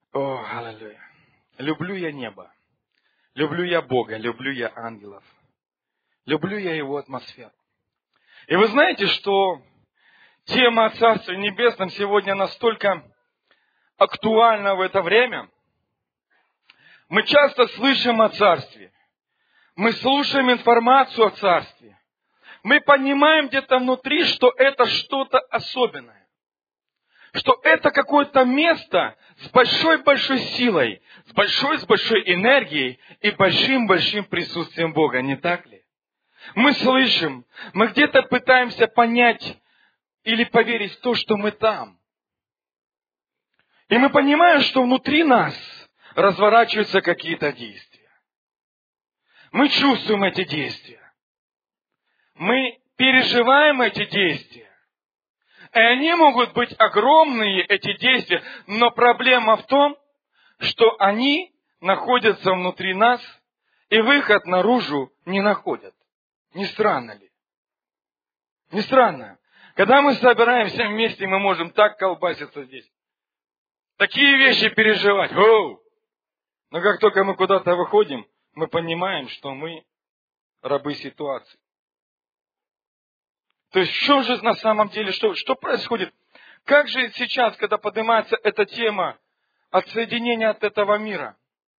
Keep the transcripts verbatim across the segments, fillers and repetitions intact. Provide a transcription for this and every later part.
О, аллилуйя. Люблю я небо. Люблю я Бога. Люблю я ангелов. Люблю я Его атмосферу. И вы знаете, что тема о Царстве Небесном сегодня настолько актуальна в это время. Мы часто слышим о Царстве. Мы слушаем информацию о Царстве. Мы понимаем где-то внутри, что это что-то особенное. Что это какое-то место с большой-большой силой, с большой-большой энергией и большим-большим присутствием Бога, не так ли? Мы слышим, мы где-то пытаемся понять или поверить в то, что мы там. И мы понимаем, что внутри нас разворачиваются какие-то действия. Мы чувствуем эти действия. Мы переживаем эти действия. И они могут быть огромные, эти действия, но проблема в том, что они находятся внутри нас, и выход наружу не находят. Не странно ли? Не странно. Когда мы собираемся вместе, мы можем так колбаситься здесь. Такие вещи переживать. Оу! Но как только мы куда-то выходим, мы понимаем, что мы рабы ситуации. То есть в чем же на самом деле, что, что происходит? Как же сейчас, когда поднимается эта тема отсоединения от этого мира?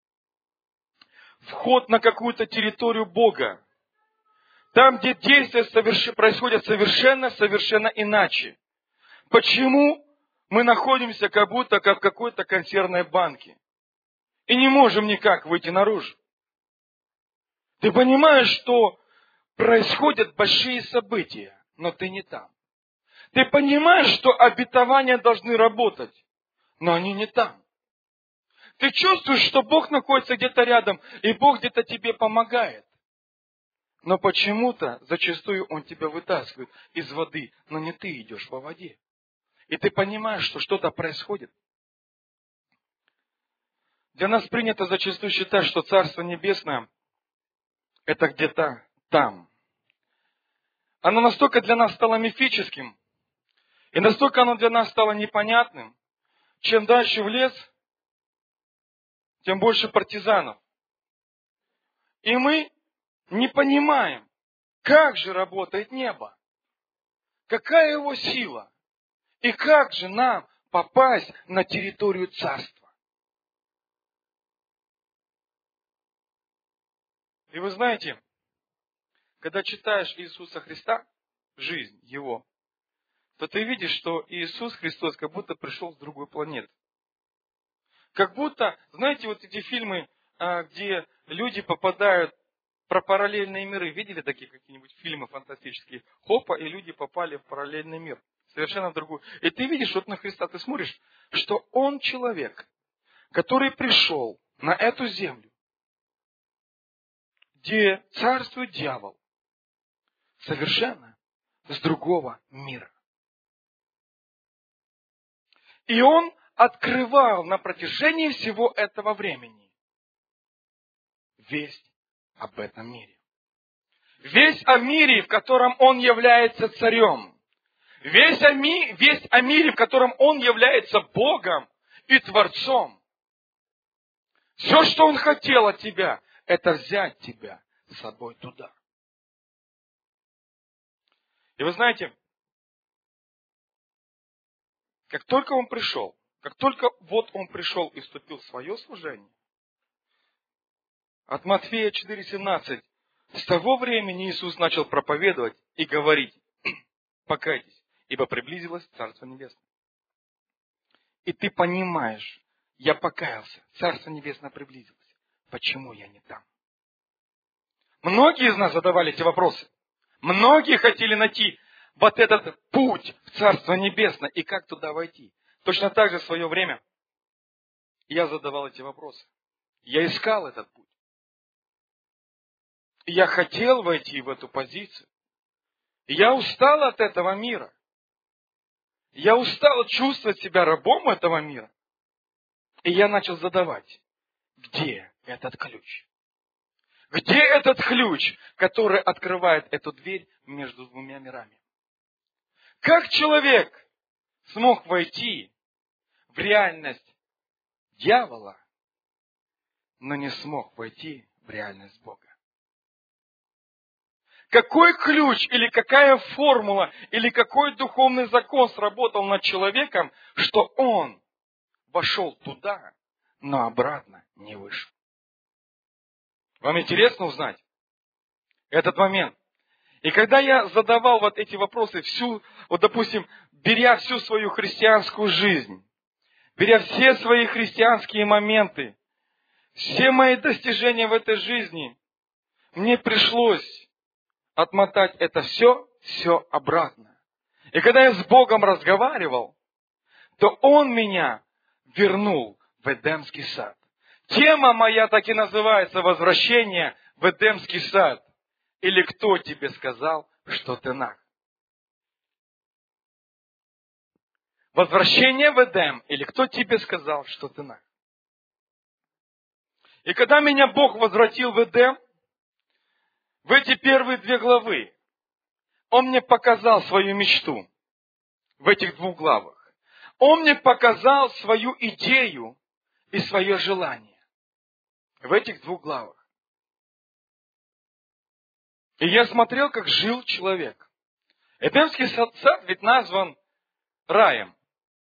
Вход на какую-то территорию Бога. Там, где действия соверш... происходят совершенно-совершенно иначе. Почему мы находимся как будто как в какой-то консервной банке? И не можем никак выйти наружу. Ты понимаешь, что происходят большие события, но ты не там. Ты понимаешь, что обетования должны работать, но они не там. Ты чувствуешь, что Бог находится где-то рядом, и Бог где-то тебе помогает. Но почему-то зачастую Он тебя вытаскивает из воды, но не ты идешь по воде. И ты понимаешь, что что-то происходит. Для нас принято зачастую считать, что Царство Небесное – это где-то там. Оно настолько для нас стало мифическим, и настолько оно для нас стало непонятным. Чем дальше в лес, тем больше партизанов. И мы не понимаем, как же работает небо, какая его сила, и как же нам попасть на территорию Царства. И вы знаете, когда читаешь Иисуса Христа, жизнь Его, то ты видишь, что Иисус Христос как будто пришел с другой планеты. Как будто, знаете, вот эти фильмы, где люди попадают про параллельные миры. Видели такие какие-нибудь фильмы фантастические? Хопа, и люди попали в параллельный мир. Совершенно в другую. И ты видишь, вот на Христа ты смотришь, что Он человек, который пришел на эту землю, где царствует дьявол, совершенно с другого мира. И Он открывал на протяжении всего этого времени весть об этом мире. Весть о мире, в котором Он является царем. Весть о, ми, весть о мире, в котором Он является Богом и Творцом. Все, что Он хотел от тебя, это взять тебя с собой туда. И вы знаете, как только Он пришел, как только вот Он пришел и вступил в свое служение, от Матфея четыре семнадцать, с того времени Иисус начал проповедовать и говорить: покайтесь, ибо приблизилось Царство Небесное. И ты понимаешь, я покаялся, Царство Небесное приблизилось. Почему я не там? Многие из нас задавали эти вопросы. Многие хотели найти вот этот путь в Царство Небесное и как туда войти. Точно так же в свое время я задавал эти вопросы. Я искал этот путь. И я хотел войти в эту позицию. И я устал от этого мира. Я устал чувствовать себя рабом этого мира. И я начал задавать, где этот ключ? Где этот ключ, который открывает эту дверь между двумя мирами? Как человек смог войти в реальность дьявола, но не смог войти в реальность Бога. Какой ключ или какая формула или какой духовный закон сработал над человеком, что он вошел туда, но обратно не вышел? Вам интересно узнать этот момент? И когда я задавал вот эти вопросы, всю, вот допустим, беря всю свою христианскую жизнь, беря все свои христианские моменты, все мои достижения в этой жизни, мне пришлось отмотать это все, все обратно. И когда я с Богом разговаривал, то Он меня вернул в Эдемский сад. Тема моя так и называется «Возвращение в Эдемский сад». Или кто тебе сказал, что ты наг? Возвращение в Эдем. Или кто тебе сказал, что ты наг? И когда меня Бог возвратил в Эдем, в эти первые две главы, Он мне показал свою мечту в этих двух главах. Он мне показал свою идею и свое желание в этих двух главах. И я смотрел, как жил человек. Эдемский сад, сад ведь назван раем.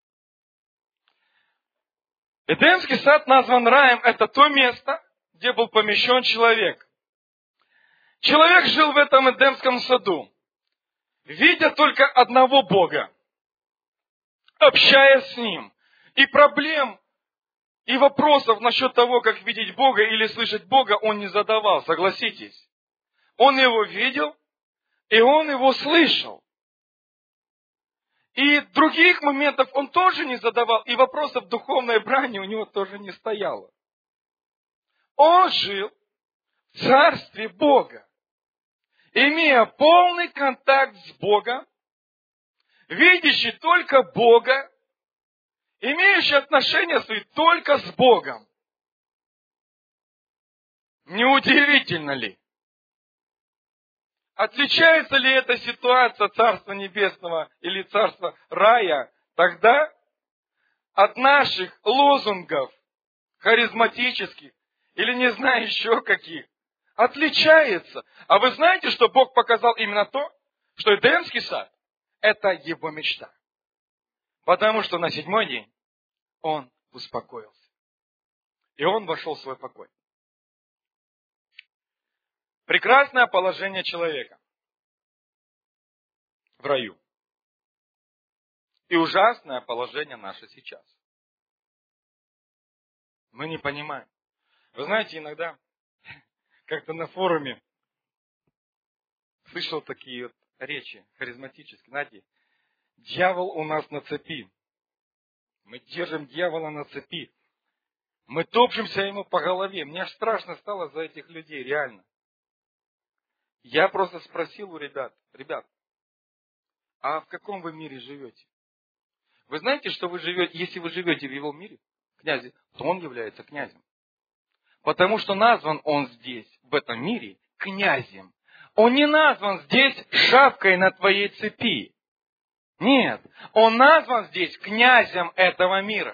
Эдемский сад назван раем. Это то место, где был помещен человек. Человек жил в этом Эдемском саду, видя только одного Бога, общаясь с Ним. И проблем, и вопросов насчет того, как видеть Бога или слышать Бога, он не задавал, согласитесь. Он его видел, и он его слышал. И других моментов он тоже не задавал, и вопросов духовной брани у него тоже не стояло. Он жил в царстве Бога, имея полный контакт с Богом, видящий только Бога, имеющий отношения свои только с Богом. Неудивительно ли? Отличается ли эта ситуация Царства Небесного или Царства Рая тогда от наших лозунгов харизматических или не знаю еще каких? Отличается. А вы знаете, что Бог показал именно то, что Эдемский сад – это его мечта. Потому что на седьмой день он успокоился. И он вошел в свой покой. Прекрасное положение человека в раю. И ужасное положение наше сейчас. Мы не понимаем. Вы знаете, иногда, как-то на форуме, слышал такие вот речи харизматические. Знаете, дьявол у нас на цепи. Мы держим дьявола на цепи. Мы топчемся ему по голове. Мне аж страшно стало за этих людей, реально. Я просто спросил у ребят, ребят, а в каком вы мире живете? Вы знаете, что вы живете, если вы живете в его мире, князе, то он является князем. Потому что назван он здесь, в этом мире, князем. Он не назван здесь шапкой на твоей цепи. Нет, он назван здесь князем этого мира.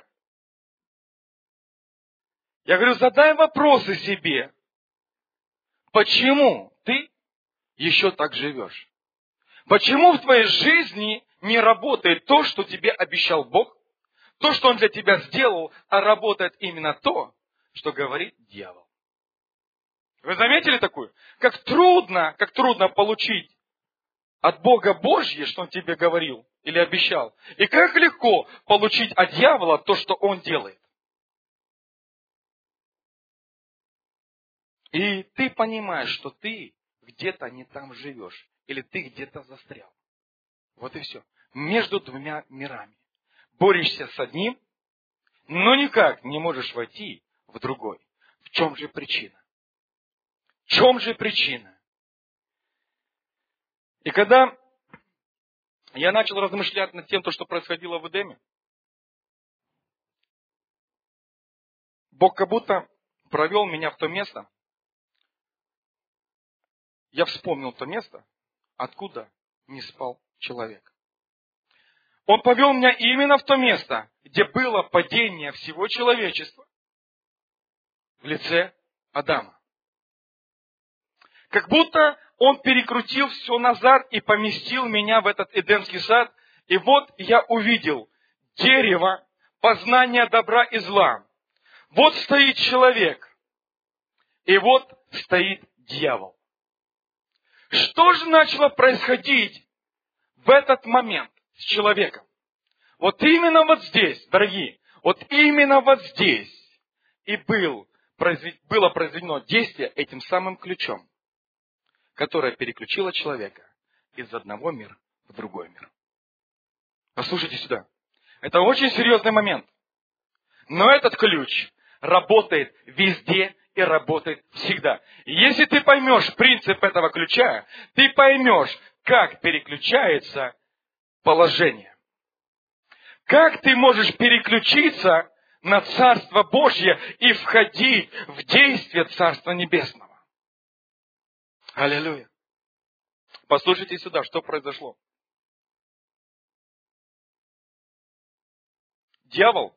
Я говорю, задай вопросы себе. Почему ты еще так живешь? Почему в твоей жизни не работает то, что тебе обещал Бог? То, что Он для тебя сделал, а работает именно то, что говорит дьявол. Вы заметили такую? Как трудно, как трудно получить от Бога Божье, что Он тебе говорил или обещал. И как легко получить от дьявола то, что он делает. И ты понимаешь, что ты где-то не там живешь. Или ты где-то застрял. Вот и все. Между двумя мирами. Борешься с одним, но никак не можешь войти в другой. В чем же причина? В чем же причина? И когда я начал размышлять над тем, что происходило в Эдеме, Бог как будто провел меня в то место. Я вспомнил то место, откуда не спал человек. Он повел меня именно в то место, где было падение всего человечества, в лице Адама. Как будто он перекрутил все назад и поместил меня в этот Эдемский сад. И вот я увидел дерево познания добра и зла. Вот стоит человек. И вот стоит дьявол. Что же начало происходить в этот момент с человеком? Вот именно вот здесь, дорогие, вот именно вот здесь и был, было произведено действие этим самым ключом, которое переключило человека из одного мира в другой мир. Послушайте сюда. Это очень серьезный момент. Но этот ключ работает везде и работает всегда. И если ты поймешь принцип этого ключа, ты поймешь, как переключается положение. Как ты можешь переключиться на Царство Божье и входить в действие Царства Небесного. Аллилуйя. Послушайте сюда, что произошло. Дьявол,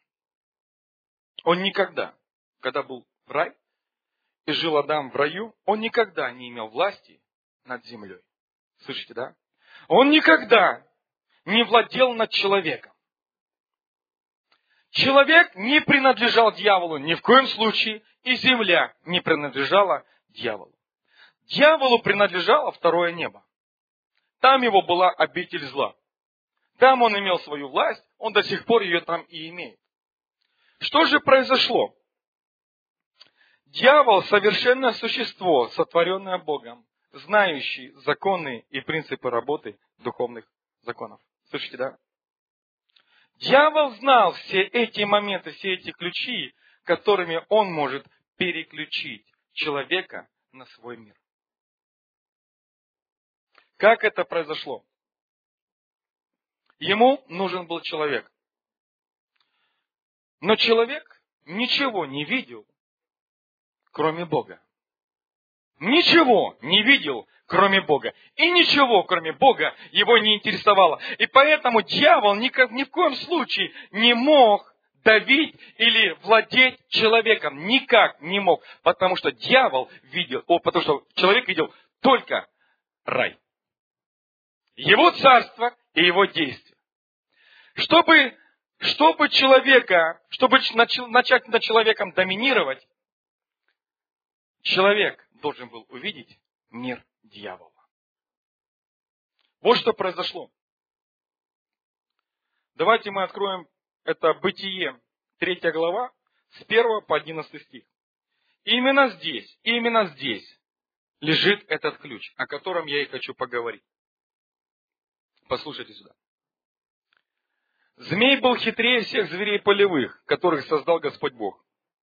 он никогда, когда был в рай, и жил Адам в раю, он никогда не имел власти над землей. Слышите, да? Он никогда не владел над человеком. Человек не принадлежал дьяволу ни в коем случае, и земля не принадлежала дьяволу. Дьяволу принадлежало второе небо. Там его была обитель зла. Там он имел свою власть, он до сих пор ее там и имеет. Что же произошло? Дьявол – совершенное существо, сотворенное Богом, знающий законы и принципы работы духовных законов. Слышите, да? Дьявол знал все эти моменты, все эти ключи, которыми он может переключить человека на свой мир. Как это произошло? Ему нужен был человек. Но человек ничего не видел, кроме Бога. Ничего не видел, кроме Бога. И ничего, кроме Бога, его не интересовало. И поэтому дьявол ни, ни в коем случае не мог давить или владеть человеком. Никак не мог. Потому что дьявол видел, о, потому что человек видел только рай. Его царство и его действия. Чтобы, чтобы человека, чтобы начать над человеком доминировать, человек должен был увидеть мир дьявола. Вот что произошло. Давайте мы откроем это Бытие, третья глава, с первого по одиннадцатый стих. Именно здесь, именно здесь лежит этот ключ, о котором я и хочу поговорить. Послушайте сюда. Змей был хитрее всех зверей полевых, которых создал Господь Бог.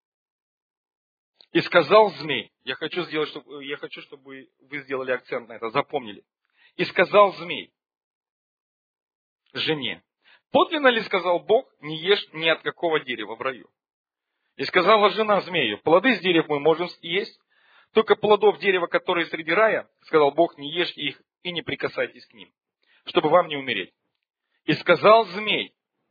И сказал змей, я хочу, сделать, чтобы, я хочу, чтобы вы сделали акцент на это, запомнили. И сказал змей жене, подлинно ли сказал Бог, не ешь ни от какого дерева в раю? И сказала жена змею, плоды с дерев мы можем есть, только плодов дерева, которые среди рая, сказал Бог, не ешьте их и не прикасайтесь к ним, чтобы вам не умереть. И сказал змей,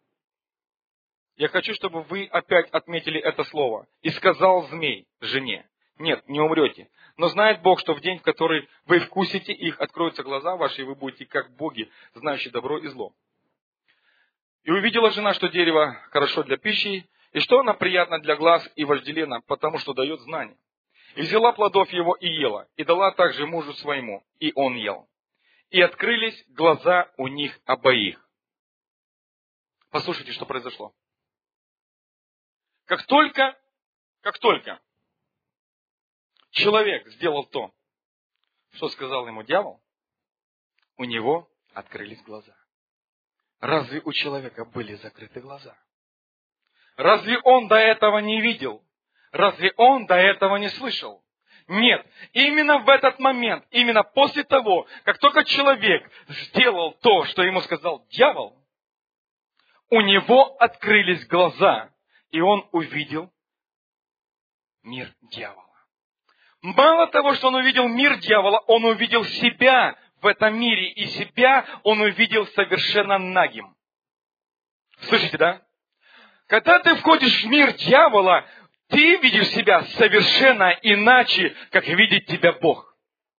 я хочу, чтобы вы опять отметили это слово. И сказал змей жене, нет, не умрете. Но знает Бог, что в день, в который вы вкусите их, откроются глаза ваши, и вы будете как боги, знающие добро и зло. И увидела жена, что дерево хорошо для пищи, и что оно приятно для глаз и вожделенно, потому что дает знание. И взяла плодов его и ела, и дала также мужу своему, и он ел. И открылись глаза у них обоих. Послушайте, что произошло. Как только, как только человек сделал то, что сказал ему дьявол, у него открылись глаза. Разве у человека были закрыты глаза? Разве он до этого не видел? Разве он до этого не слышал? Нет, именно в этот момент, именно после того, как только человек сделал то, что ему сказал дьявол, у него открылись глаза. И он увидел мир дьявола. Мало того, что он увидел мир дьявола, он увидел себя в этом мире. И себя он увидел совершенно нагим. Слышите, да? Когда ты входишь в мир дьявола, ты видишь себя совершенно иначе, как видит тебя Бог.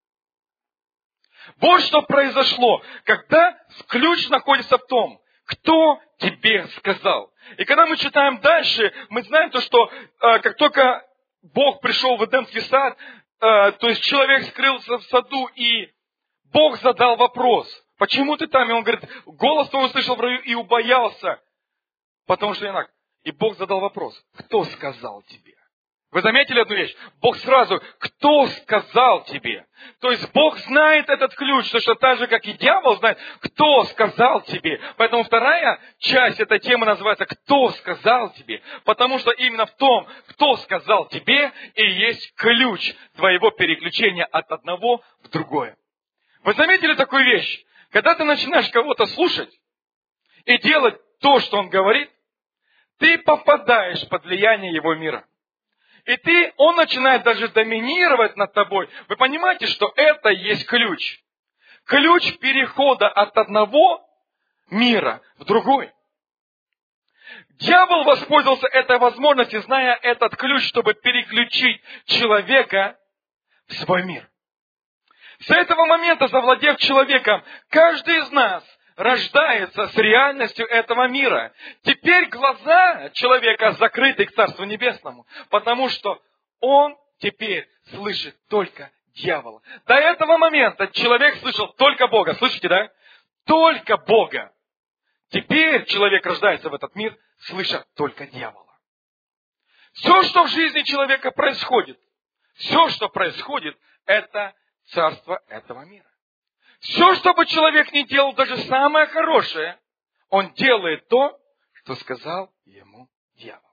Вот что произошло, когда ключ находится в том, кто тебе сказал. И когда мы читаем дальше, мы знаем то, что э, как только Бог пришел в Эдемский сад, э, то есть человек скрылся в саду, и Бог задал вопрос, почему ты там? И он говорит, голос твой услышал в раю и убоялся, потому что инак. И Бог задал вопрос, кто сказал тебе? Вы заметили одну вещь? Бог сразу, кто сказал тебе? То есть Бог знает этот ключ, точно так же, как и дьявол знает, кто сказал тебе. Поэтому вторая часть этой темы называется «Кто сказал тебе?». Потому что именно в том, кто сказал тебе, и есть ключ твоего переключения от одного в другое. Вы заметили такую вещь? Когда ты начинаешь кого-то слушать и делать то, что он говорит, ты попадаешь под влияние его мира. И ты, он начинает даже доминировать над тобой. Вы понимаете, что это и есть ключ. Ключ перехода от одного мира в другой. Дьявол воспользовался этой возможностью, зная этот ключ, чтобы переключить человека в свой мир. С этого момента, завладев человеком, каждый из нас рождается с реальностью этого мира. Теперь глаза человека закрыты к Царству Небесному, потому что он теперь слышит только дьявола. До этого момента человек слышал только Бога. Слышите, да? Только Бога. Теперь человек рождается в этот мир, слыша только дьявола. Все, что в жизни человека происходит, все, что происходит, это царство этого мира. Все, что бы человек ни делал, даже самое хорошее, он делает то, что сказал ему дьявол.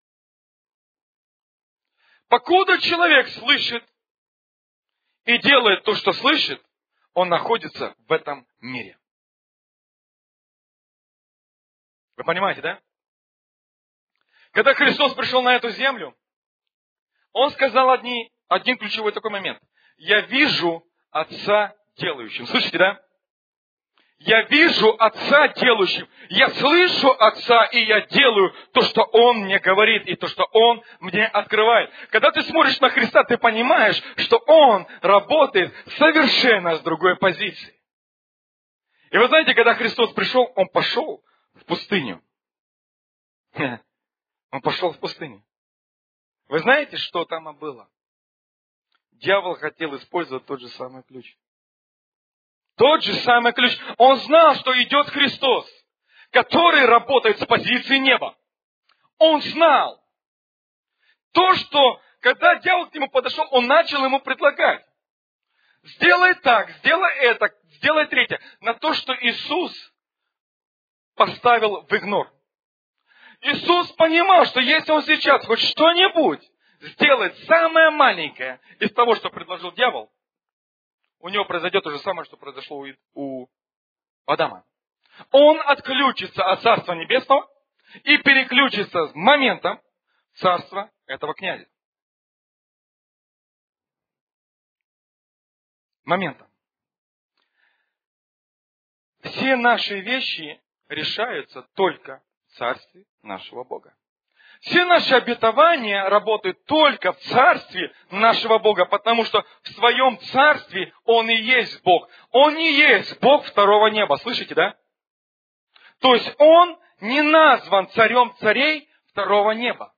Покуда человек слышит и делает то, что слышит, он находится в этом мире. Вы понимаете, да? Когда Христос пришел на эту землю, Он сказал одни, один ключевой такой момент. Я вижу Отца делающим. Слышите, да? Я вижу Отца делающим. Я слышу Отца, и я делаю то, что Он мне говорит, и то, что Он мне открывает. Когда ты смотришь на Христа, ты понимаешь, что Он работает совершенно с другой позиции. И вы знаете, когда Христос пришел, Он пошел в пустыню. Он пошел в пустыню. Вы знаете, что там было? Дьявол хотел использовать тот же самый ключ. Тот же самый ключ. Он знал, что идет Христос, который работает с позиции неба. Он знал. То, что, когда дьявол к нему подошел, он начал ему предлагать. Сделай так, сделай это, сделай третье. На то, что Иисус поставил в игнор. Иисус понимал, что если он сейчас хоть что-нибудь сделает самое маленькое из того, что предложил дьявол, у него произойдет то же самое, что произошло у Адама. Он отключится от Царства Небесного и переключится с моментом в царство этого князя. Моментом. Все наши вещи решаются только в Царстве нашего Бога. Все наши обетования работают только в Царстве нашего Бога, потому что в Своем Царстве Он и есть Бог. Он не есть Бог второго неба. Слышите, да? То есть Он не назван царем царей второго неба.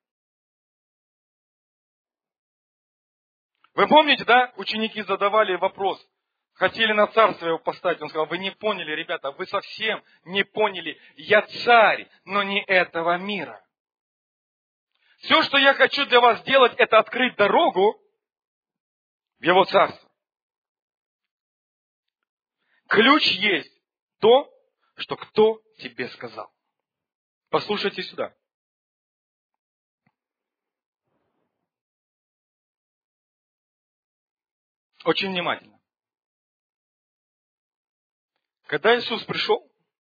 Вы помните, да? Ученики задавали вопрос. Хотели на царство его поставить. Он сказал, вы не поняли, ребята, вы совсем не поняли. Я царь, но не этого мира. Все, что я хочу для вас сделать, это открыть дорогу в Его Царство. Ключ есть то, что кто тебе сказал. Послушайте сюда. Очень внимательно. Когда Иисус пришел,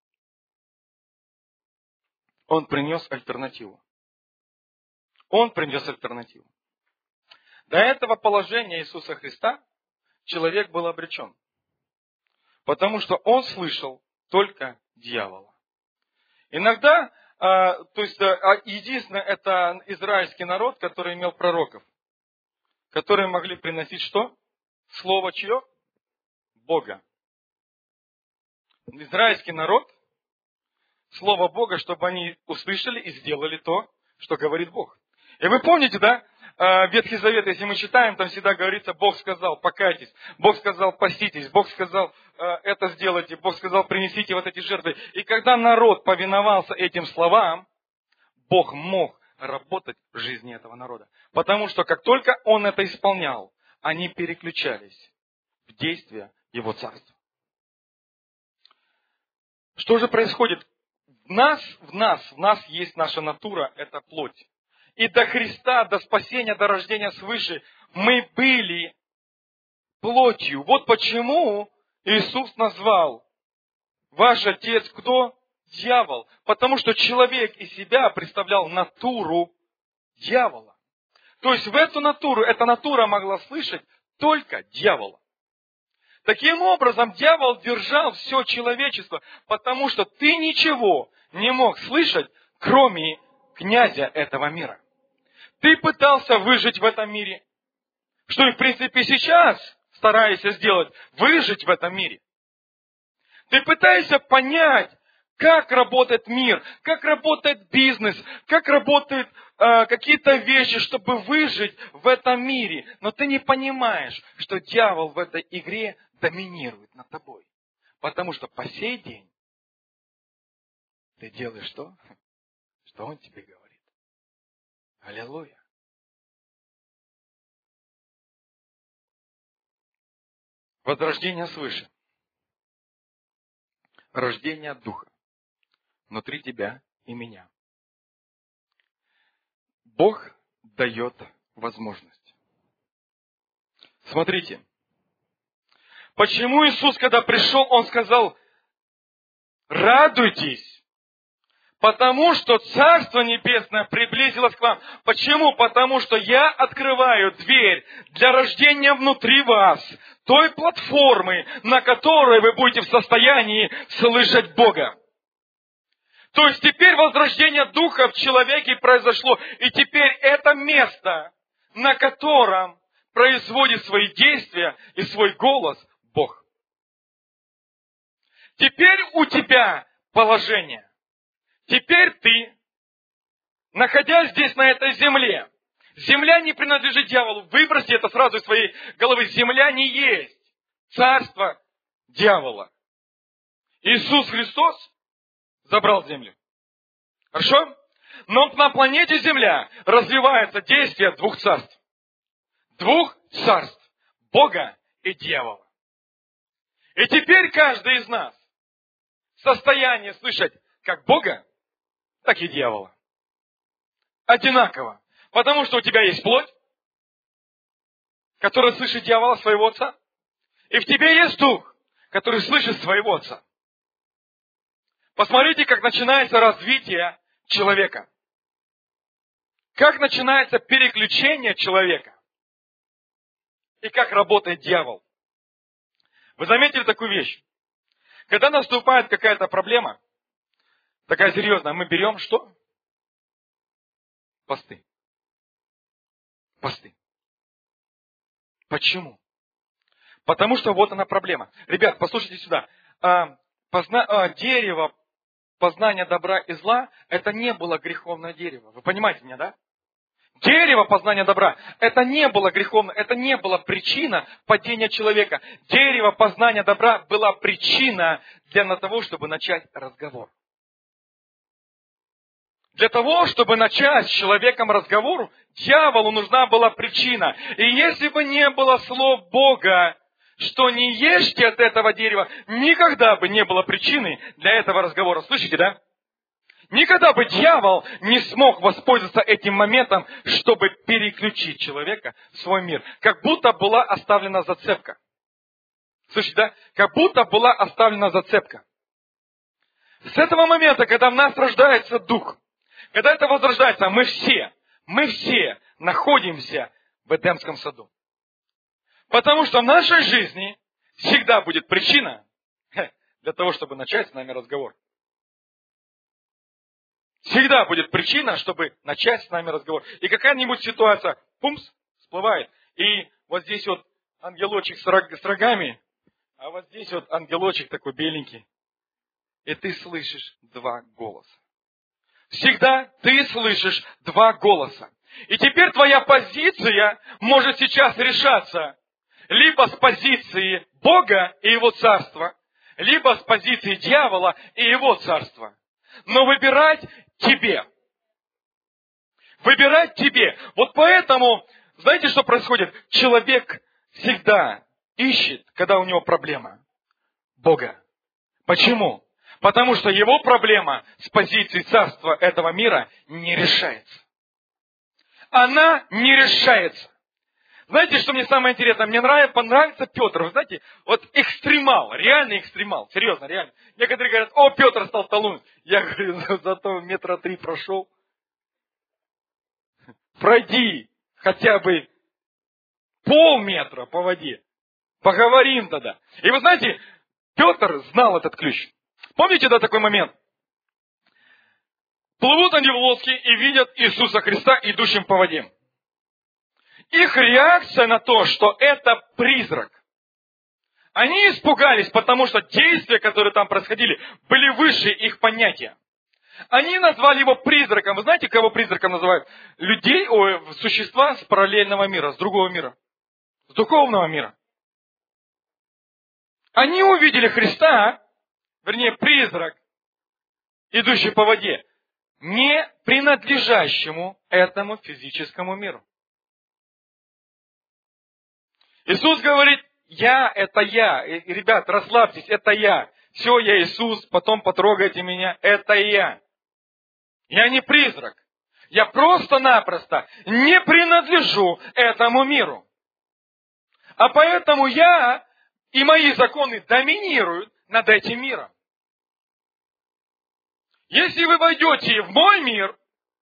Он принес альтернативу. Он принес альтернативу. До этого положения Иисуса Христа человек был обречен. Потому что он слышал только дьявола. Иногда а, то есть, а, единственное, это израильский народ, который имел пророков, которые могли приносить что? Слово чье? Бога. Израильский народ, Слово Бога, чтобы они услышали и сделали то, что говорит Бог. И вы помните, да, Ветхий Завет, если мы читаем, там всегда говорится, Бог сказал, покайтесь, Бог сказал, поститесь, Бог сказал, это сделайте, Бог сказал, принесите вот эти жертвы. И когда народ повиновался этим словам, Бог мог работать в жизни этого народа. Потому что как только Он это исполнял, они переключались в действие Его Царства. Что же происходит? В нас, в нас, в нас есть наша натура, это плоть. И до Христа, до спасения, до рождения свыше мы были плотью. Вот почему Иисус назвал ваш отец кто? Дьявол. Потому что человек из себя представлял натуру дьявола. То есть в эту натуру, эта натура могла слышать только дьявола. Таким образом, дьявол держал все человечество, потому что ты ничего не мог слышать, кроме князя этого мира. Ты пытался выжить в этом мире, что и в принципе сейчас стараешься сделать, выжить в этом мире. Ты пытаешься понять, как работает мир, как работает бизнес, как работают э, какие-то вещи, чтобы выжить в этом мире. Но ты не понимаешь, что дьявол в этой игре доминирует над тобой. Потому что по сей день ты делаешь что? Что он тебе говорит. Аллилуйя. Возрождение свыше. Рождение от Духа. Внутри тебя и меня. Бог дает возможность. Смотрите. Почему Иисус, когда пришел, Он сказал, радуйтесь, потому что Царство Небесное приблизилось к вам. Почему? Потому что я открываю дверь для рождения внутри вас той платформы, на которой вы будете в состоянии слышать Бога. То есть теперь возрождение Духа в человеке произошло, и теперь это место, на котором производит свои действия и свой голос Бог. Теперь у тебя положение. Теперь ты, находясь здесь, на этой земле, земля не принадлежит дьяволу. Выброси это сразу из своей головы. Земля не есть царство дьявола. Иисус Христос забрал землю. Хорошо? Но на планете Земля развивается действие двух царств. Двух царств. Бога и дьявола. И теперь каждый из нас в состоянии слышать как Бога, так и дьявола. Одинаково. Потому что у тебя есть плоть, которая слышит дьявола, своего отца. И в тебе есть дух, который слышит своего отца. Посмотрите, как начинается развитие человека. Как начинается переключение человека. И как работает дьявол. Вы заметили такую вещь? Когда наступает какая-то проблема, такая серьезная, мы берем что? Посты. Посты. Почему? Потому что вот она проблема. Ребят, послушайте сюда. А, позна... а, дерево познания добра и зла, это не было греховное дерево. Вы понимаете меня, да? Дерево познания добра, это не было греховно, это не была причина падения человека. Дерево познания добра была причина для того, чтобы начать разговор. Для того, чтобы начать с человеком разговор, дьяволу нужна была причина. И если бы не было слов Бога, что не ешьте от этого дерева, никогда бы не было причины для этого разговора. Слышите, да? Никогда бы дьявол не смог воспользоваться этим моментом, чтобы переключить человека в свой мир. Как будто была оставлена зацепка. Слышите, да? Как будто была оставлена зацепка. С этого момента, когда в нас рождается дух, когда это возрождается, мы все, мы все находимся в Эдемском саду. Потому что в нашей жизни всегда будет причина для того, чтобы начать с нами разговор. Всегда будет причина, чтобы начать с нами разговор. И какая-нибудь ситуация, пумс, всплывает. И вот здесь вот ангелочек с, рог, с рогами, а вот здесь вот ангелочек такой беленький. И ты слышишь два голоса. Всегда ты слышишь два голоса. И теперь твоя позиция может сейчас решаться либо с позиции Бога и Его Царства, либо с позиции дьявола и его царства. Но выбирать тебе. Выбирать тебе. Вот поэтому, знаете, что происходит? Человек всегда ищет, когда у него проблема, Бога. Почему? Потому что его проблема с позиции царства этого мира не решается. Она не решается. Знаете, что мне самое интересное? Мне нравится, понравится Петр. Вы знаете, вот экстремал, реальный экстремал. Серьезно, реально. Некоторые говорят, о, Петр стал талун. Я говорю, зато метра три прошел. Пройди хотя бы полметра по воде. Поговорим тогда. И вы знаете, Петр знал этот ключ. Помните, да, такой момент? Плывут они в лодке и видят Иисуса Христа, идущим по воде. Их реакция на то, что это призрак. Они испугались, потому что действия, которые там происходили, были выше их понятия. Они назвали его призраком. Вы знаете, кого призраком называют? Людей, о, существа с параллельного мира, с другого мира, с духовного мира. Они увидели Христа, вернее, призрак, идущий по воде, не принадлежащему этому физическому миру. Иисус говорит, я, это я. И, ребят, расслабьтесь, это я. Все, я Иисус, потом потрогайте меня, это я. Я не призрак. Я просто-напросто не принадлежу этому миру. А поэтому я и мои законы доминируют над этим миром. Если вы войдете в мой мир,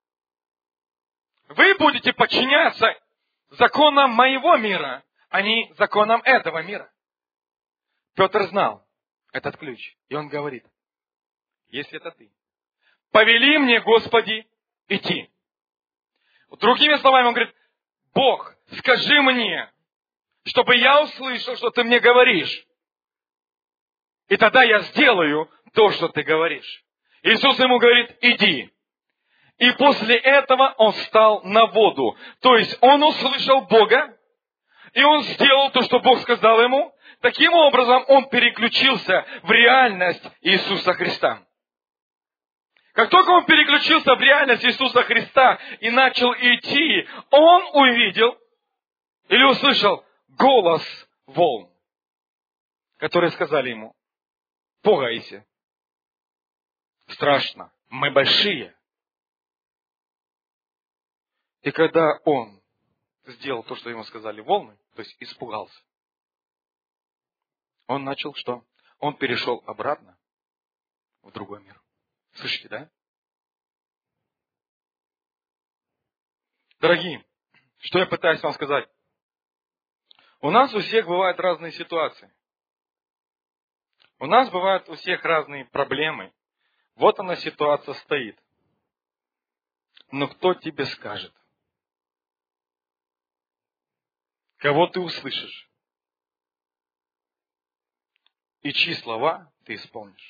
вы будете подчиняться законам моего мира, а не законам этого мира. Петр знал этот ключ. И он говорит, если это ты, повели мне, Господи, идти. Другими словами, он говорит, Бог, скажи мне, чтобы я услышал, что ты мне говоришь. И тогда я сделаю то, что ты говоришь. Иисус ему говорит, иди. И после этого он встал на воду. То есть он услышал Бога, и он сделал то, что Бог сказал ему. Таким образом, он переключился в реальность Иисуса Христа. Как только он переключился в реальность Иисуса Христа и начал идти, он увидел или услышал голос волн, которые сказали ему, пугайся, страшно, мы большие. И когда он сделал то, что ему сказали волны, то есть испугался, он начал что? Он перешел обратно в другой мир. Слышите, да? Дорогие, что я пытаюсь вам сказать? У нас у всех бывают разные ситуации. У нас бывают у всех разные проблемы. Вот она ситуация стоит. Но кто тебе скажет? Кого ты услышишь? И чьи слова ты исполнишь?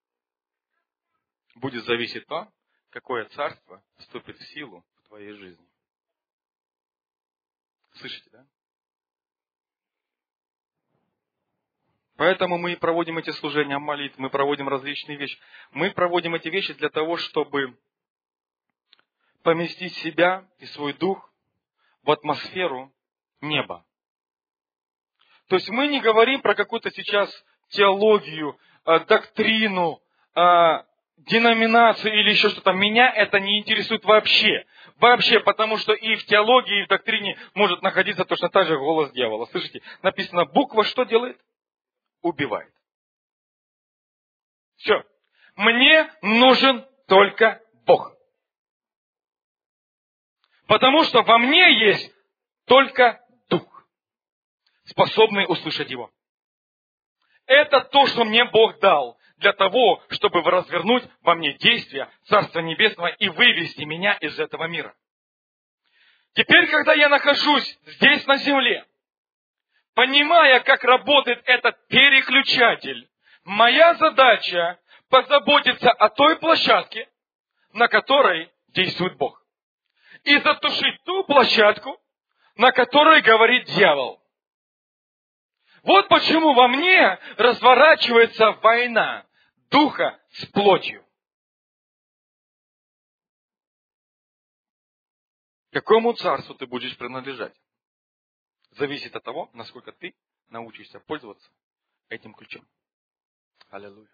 Будет зависеть то, какое царство вступит в силу в твоей жизни. Слышите, да? Поэтому мы и проводим эти служения молитв, мы проводим различные вещи. Мы проводим эти вещи для того, чтобы поместить себя и свой дух в атмосферу неба. То есть мы не говорим про какую-то сейчас теологию, доктрину, деноминацию или еще что-то. Меня это не интересует вообще. Вообще, потому что и в теологии, и в доктрине может находиться точно так же голос дьявола. Слышите, написано, буква что делает? Убивает. Все. Мне нужен только Бог. Потому что во мне есть только Дух, способный услышать Его. Это то, что мне Бог дал для того, чтобы развернуть во мне действия Царства Небесного и вывести меня из этого мира. Теперь, когда я нахожусь здесь на земле, понимая, как работает этот переключатель, моя задача позаботиться о той площадке, на которой действует Бог. И затушить ту площадку, на которой говорит дьявол. Вот почему во мне разворачивается война духа с плотью. Какому царству ты будешь принадлежать? Зависит от того, насколько ты научишься пользоваться этим ключом. Аллилуйя.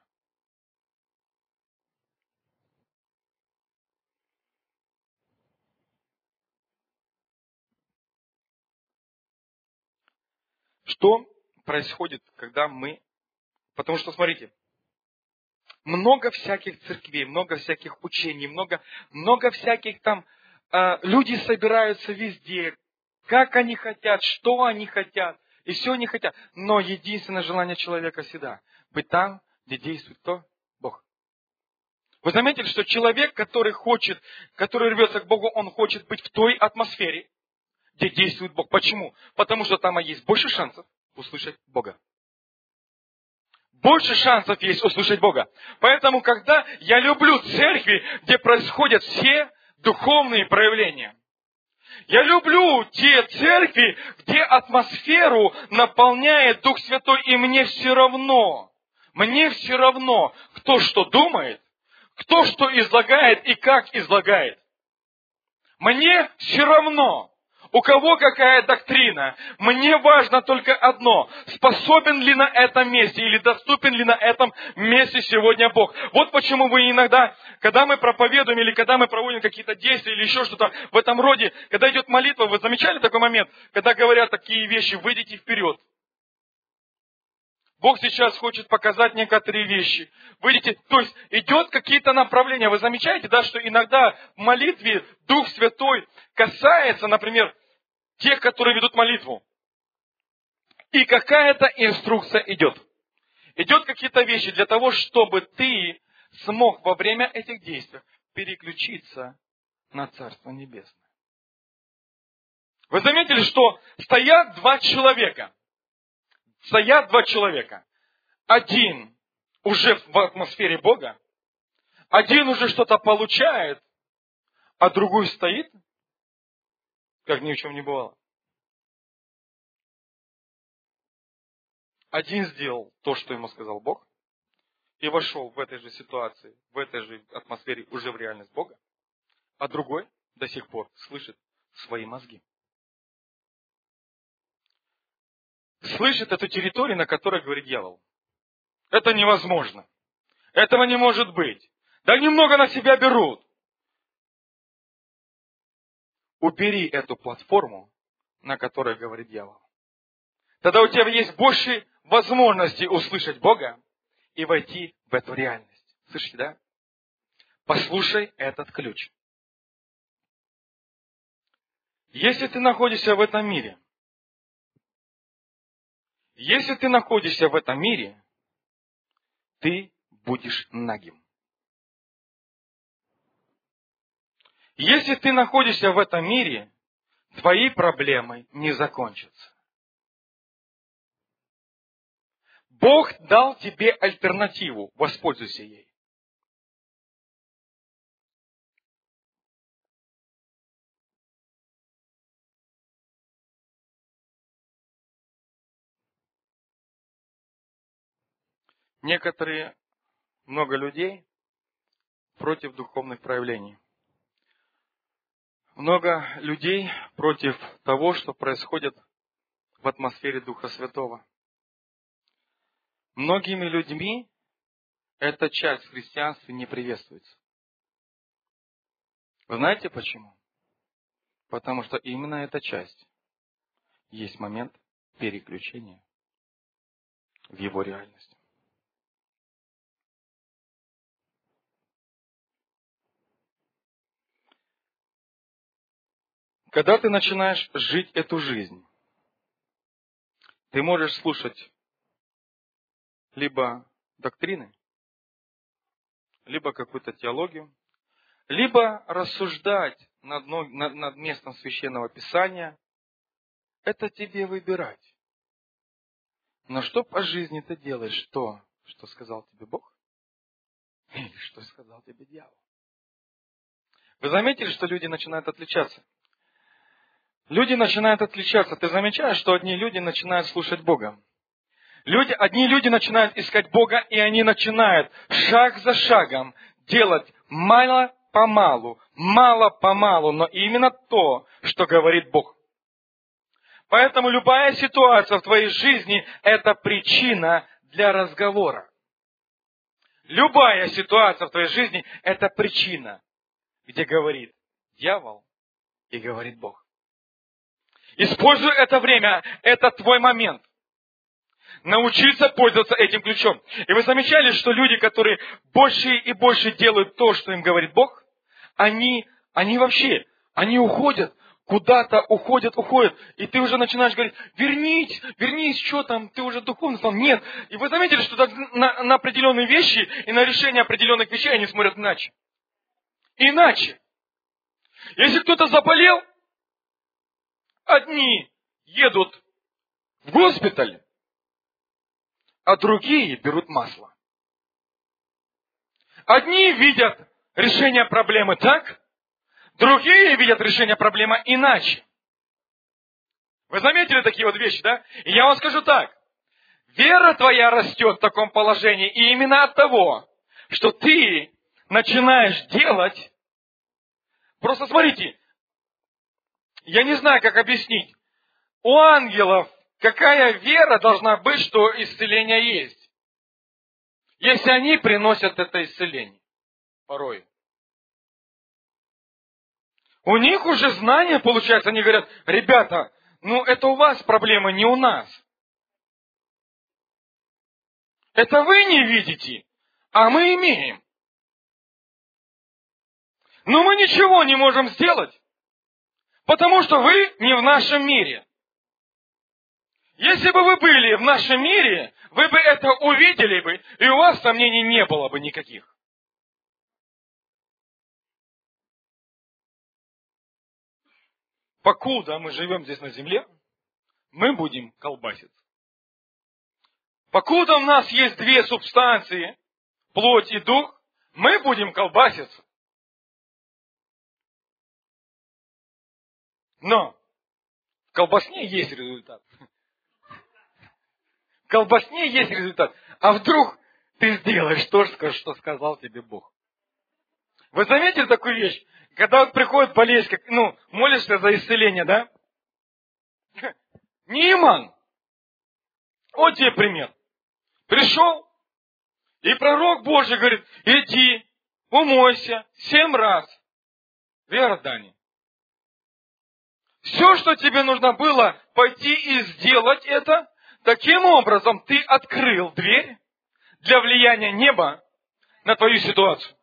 Что происходит, когда мы... Потому что, смотрите, много всяких церквей, много всяких учений, много, много всяких там... Э, люди собираются везде, как они хотят, что они хотят, и все они хотят. Но единственное желание человека всегда быть там, где действует кто? Бог. Вы заметили, что человек, который хочет, который рвется к Богу, он хочет быть в той атмосфере, где действует Бог. Почему? Потому что там есть больше шансов услышать Бога. Больше шансов есть услышать Бога. Поэтому, когда я люблю церкви, где происходят все духовные проявления, я люблю те церкви, где атмосферу наполняет Дух Святой, и мне все равно, мне все равно, кто что думает, кто что излагает и как излагает. Мне все равно, у кого какая доктрина. Мне важно только одно. Способен ли на этом месте или доступен ли на этом месте сегодня Бог. Вот почему вы иногда, когда мы проповедуем или когда мы проводим какие-то действия или еще что-то в этом роде, когда идет молитва, вы замечали такой момент, когда говорят такие вещи, выйдите вперед. Бог сейчас хочет показать некоторые вещи. Выйдите, то есть идет какие-то направления. Вы замечаете, да, что иногда в молитве Дух Святой касается, например, тех, которые ведут молитву. И какая-то инструкция идет. Идет какие-то вещи для того, чтобы ты смог во время этих действий переключиться на Царство Небесное. Вы заметили, что стоят два человека. Стоят два человека. Один уже в атмосфере Бога, один уже что-то получает, а другой стоит, как ни в чем не бывало. Один сделал то, что ему сказал Бог, и вошел в этой же ситуации, в этой же атмосфере уже в реальность Бога, а другой до сих пор слышит свои мозги. Слышит эту территорию, на которой говорит дьявол. Это невозможно. Этого не может быть. Да немного на себя берут. Убери эту платформу, на которой говорит дьявол. Тогда у тебя есть больше возможностей услышать Бога и войти в эту реальность. Слышите, да? Послушай этот ключ. Если ты находишься в этом мире, если ты находишься в этом мире, ты будешь нагим. Если ты находишься в этом мире, твои проблемы не закончатся. Бог дал тебе альтернативу, воспользуйся ей. Некоторые, много людей против духовных проявлений. Много людей против того, что происходит в атмосфере Духа Святого. Многими людьми эта часть в христианстве не приветствуется. Вы знаете почему? Потому что именно эта часть есть момент переключения в его реальность. Когда ты начинаешь жить эту жизнь, ты можешь слушать либо доктрины, либо какую-то теологию, либо рассуждать над, над, над местом Священного Писания. Это тебе выбирать. Но что по жизни ты делаешь? То, что сказал тебе Бог? Или что сказал тебе дьявол? Вы заметили, что люди начинают отличаться? Люди начинают отличаться. Ты замечаешь, что одни люди начинают слушать Бога. Люди, одни люди начинают искать Бога, и они начинают шаг за шагом делать мало-помалу, мало-помалу, но именно то, что говорит Бог. Поэтому любая ситуация в твоей жизни – это причина для разговора. Любая ситуация в твоей жизни – это причина, где говорит дьявол и говорит Бог. Используй это время, это твой момент. Научиться пользоваться этим ключом. И вы замечали, что люди, которые больше и больше делают то, что им говорит Бог, они, они вообще, они уходят, куда-то уходят, уходят. И ты уже начинаешь говорить, вернись, вернись, что там, ты уже духовно стал. Нет. И вы заметили, что на, на определенные вещи и на решение определенных вещей они смотрят иначе. Иначе. Если кто-то заболел, одни едут в госпиталь, а другие берут масло. Одни видят решение проблемы так, другие видят решение проблемы иначе. Вы заметили такие вот вещи, да? И я вам скажу так. Вера твоя растет в таком положении, и именно от того, что ты начинаешь делать. Просто смотрите, я не знаю, как объяснить. У ангелов какая вера должна быть, что исцеление есть? Если они приносят это исцеление порой. У них уже знания, получается, они говорят, ребята, ну это у вас проблема, не у нас. Это вы не видите, а мы имеем. Но мы ничего не можем сделать, потому что вы не в нашем мире. Если бы вы были в нашем мире, вы бы это увидели бы, и у вас сомнений не было бы никаких. Покуда мы живем здесь на земле, мы будем колбаситься. Покуда у нас есть две субстанции, плоть и дух, мы будем колбаситься. Но в колбасне есть результат. В колбасне есть результат. А вдруг ты сделаешь то, что сказал тебе Бог. Вы заметили такую вещь? Когда вот приходит болезнь, как, ну, молишься за исцеление, да? Не иман. Вот тебе пример. Пришел, и пророк Божий говорит, иди, умойся семь раз в Иордане. Все, что тебе нужно было, пойти и сделать это, таким образом ты открыл дверь для влияния неба на твою ситуацию.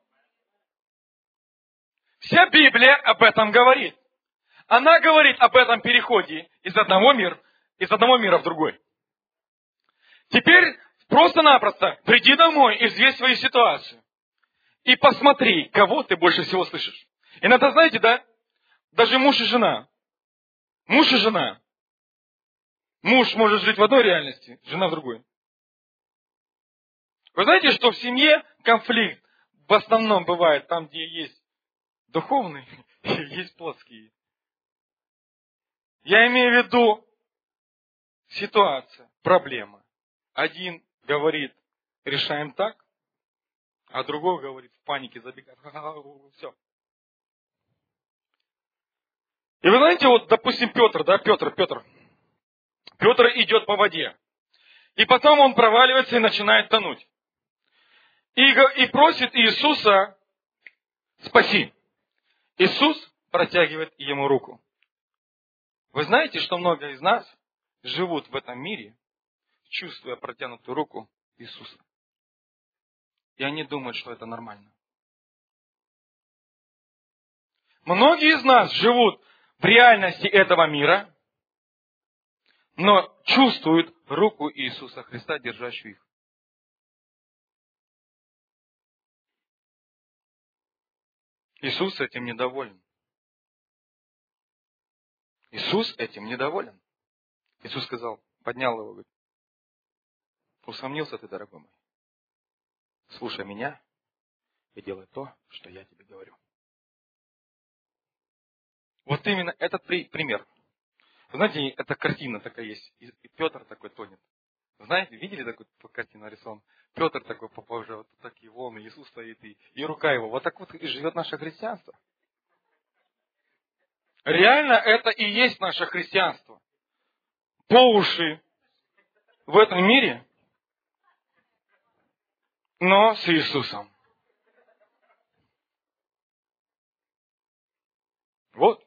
Вся Библия об этом говорит. Она говорит об этом переходе из одного мира, из одного мира в другой. Теперь просто-напросто приди домой и взвесь свою ситуацию. И посмотри, кого ты больше всего слышишь. Иногда, знаете, да, даже муж и жена. Муж и жена. Муж может жить в одной реальности, жена в другой. Вы знаете, что в семье конфликт в основном бывает там, где есть духовные, есть плотские. Я имею в виду ситуация, проблема. Один говорит, решаем так, а другой говорит, в панике забегает. Все. И вы знаете, вот, допустим, Петр, да, Петр, Петр. Петр идет по воде. И потом он проваливается и начинает тонуть. И, и просит Иисуса, спаси. Иисус протягивает ему руку. Вы знаете, что много из нас живут в этом мире, чувствуя протянутую руку Иисуса. И они думают, что это нормально. Многие из нас живут в реальности этого мира, но чувствуют руку Иисуса Христа, держащую их. Иисус этим недоволен. Иисус этим недоволен. Иисус сказал, поднял его, говорит, усомнился ты, дорогой мой. Слушай меня и делай то, что я тебе говорю. Вот именно этот при- пример. Вы знаете, эта картина такая есть. И Петр такой тонет. Знаете, видели такую картину нарисован? Петр такой попал уже, вот такие волны, Иисус стоит, и, и рука его. Вот так вот и живет наше христианство. Реально это и есть наше христианство. По уши в этом мире, но с Иисусом. Вот.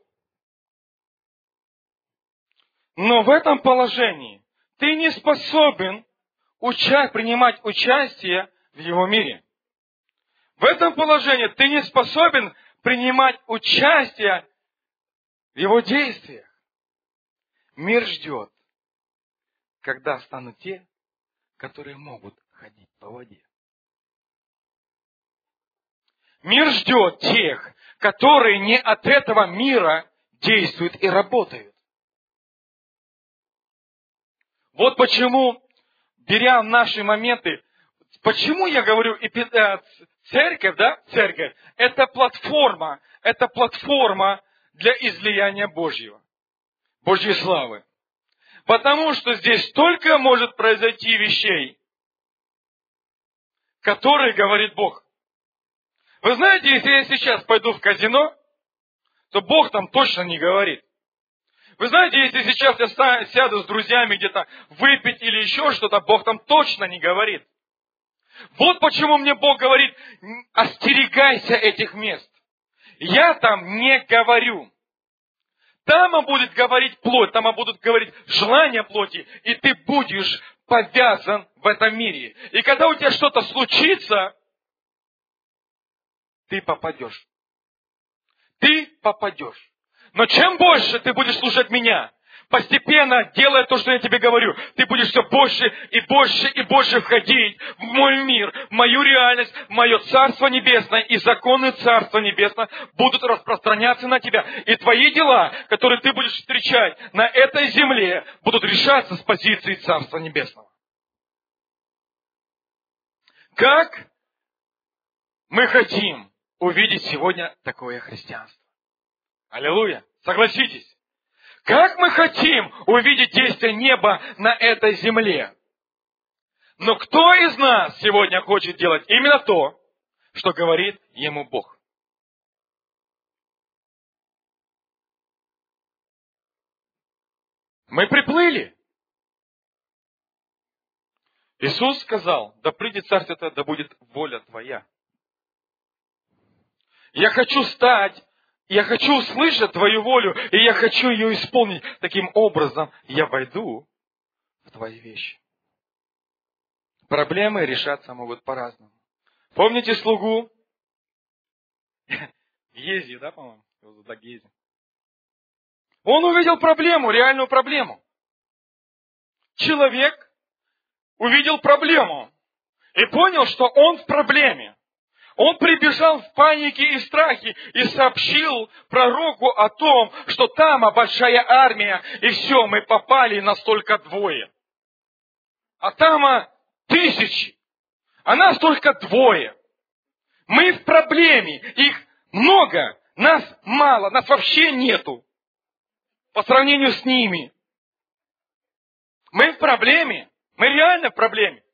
Но в этом положении ты не способен уча- принимать участие в Его мире. В этом положении ты не способен принимать участие в Его действиях. Мир ждет, когда станут те, которые могут ходить по воде. Мир ждет тех, которые не от этого мира действуют и работают. Вот почему, беря наши моменты, почему я говорю, церковь, да, церковь, это платформа, это платформа для излияния Божьего, Божьей славы. Потому что здесь столько может произойти вещей, которые говорит Бог. Вы знаете, если я сейчас пойду в казино, то Бог там точно не говорит. Вы знаете, если сейчас я сяду с друзьями где-то выпить или еще что-то, Бог там точно не говорит. Вот почему мне Бог говорит, остерегайся этих мест. Я там не говорю. Там будет говорить плоть, там будут говорить желания плоти, и ты будешь повязан в этом мире. И когда у тебя что-то случится, ты попадешь. Ты попадешь. Но чем больше ты будешь слушать меня, постепенно, делая то, что я тебе говорю, ты будешь все больше и больше и больше входить в мой мир, в мою реальность, в мое Царство Небесное, и законы Царства Небесного будут распространяться на тебя. И твои дела, которые ты будешь встречать на этой земле, будут решаться с позиции Царства Небесного. Как мы хотим увидеть сегодня такое христианство? Аллилуйя! Согласитесь. Как мы хотим увидеть действие неба на этой земле? Но кто из нас сегодня хочет делать именно то, что говорит ему Бог? Мы приплыли. Иисус сказал, да придет царствие Твое, да будет воля Твоя. Я хочу стать, я хочу услышать Твою волю, и я хочу ее исполнить. Таким образом, я войду в Твои вещи. Проблемы решаться могут по-разному. Помните слугу? Гези, да, по-моему? Его зовут Гези. Он увидел проблему, реальную проблему. Человек увидел проблему и понял, что он в проблеме. Он прибежал в панике и страхе и сообщил пророку о том, что там большая армия, и все, мы попали настолько двое. А там тысячи, а нас только двое. Мы в проблеме, их много, нас мало, нас вообще нету по сравнению с ними. Мы в проблеме, мы реально в проблеме.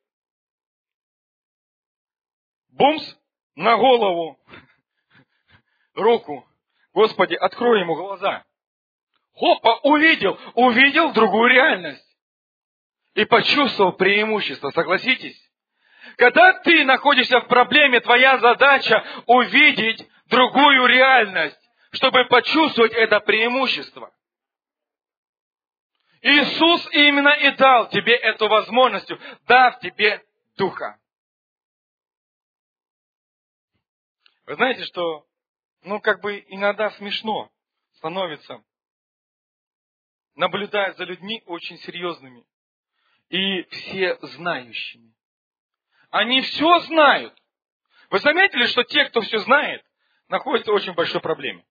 Бумс на голову, руку. Господи, открой ему глаза. Хопа, увидел, увидел другую реальность. И почувствовал преимущество, согласитесь? Когда ты находишься в проблеме, твоя задача увидеть другую реальность, чтобы почувствовать это преимущество. Иисус именно и дал тебе эту возможность, дав тебе Духа. Вы знаете, что, ну, как бы иногда смешно становится, наблюдая за людьми очень серьезными и все знающими. Они все знают. Вы заметили, что те, кто все знает, находится в очень большой проблеме.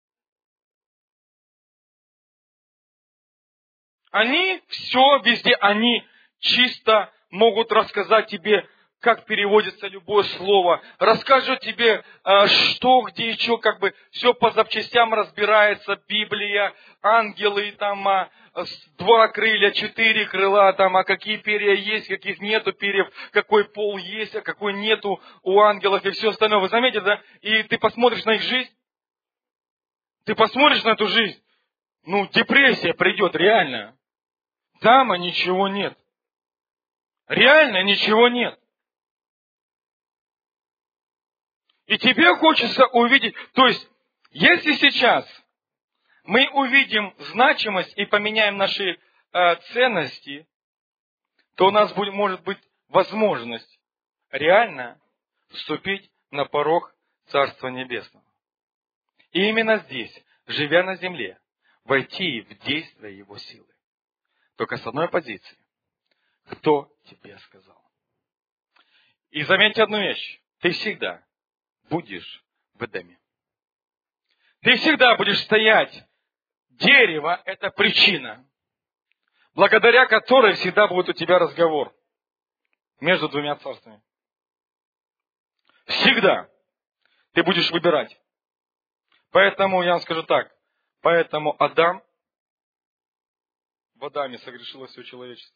Они все везде, они чисто могут рассказать тебе, как переводится любое слово, расскажут тебе, что, где и что, как бы все по запчастям разбирается, Библия, ангелы, там, два крылья, четыре крыла, там, а какие перья есть, каких нету перьев, какой пол есть, а какой нету у ангелов и все остальное. Вы заметите, да? И ты посмотришь на их жизнь, ты посмотришь на эту жизнь, ну, депрессия придет, реально. Там ничего нет. Реально ничего нет. И тебе хочется увидеть, то есть, если сейчас мы увидим значимость и поменяем наши э, ценности, то у нас будет, может быть возможность реально вступить на порог Царства Небесного. И именно здесь, живя на земле, войти в действие Его силы. Только с одной позиции. Кто тебе сказал? И заметьте одну вещь. Ты всегда будешь в Эдеме. Ты всегда будешь стоять. Дерево – это причина, благодаря которой всегда будет у тебя разговор между двумя царствами. Всегда ты будешь выбирать. Поэтому я вам скажу так. Поэтому Адам, в Адаме согрешило все человечество.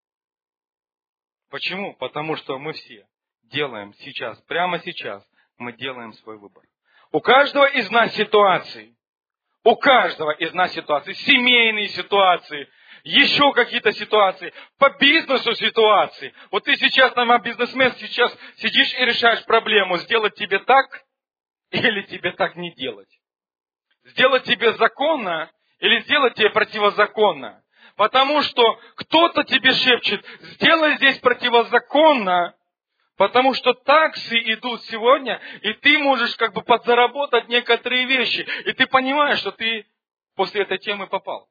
Почему? Потому что мы все делаем сейчас, прямо сейчас, мы делаем свой выбор. У каждого из нас ситуации, у каждого из нас ситуации, семейные ситуации, еще какие-то ситуации, по бизнесу ситуации. Вот ты сейчас, там, бизнесмен, сейчас сидишь и решаешь проблему, сделать тебе так или тебе так не делать. Сделать тебе законно или сделать тебе противозаконно. Потому что кто-то тебе шепчет, сделай здесь противозаконно, потому что таксы идут сегодня, и ты можешь как бы подзаработать некоторые вещи. И ты понимаешь, что ты после этой темы попал.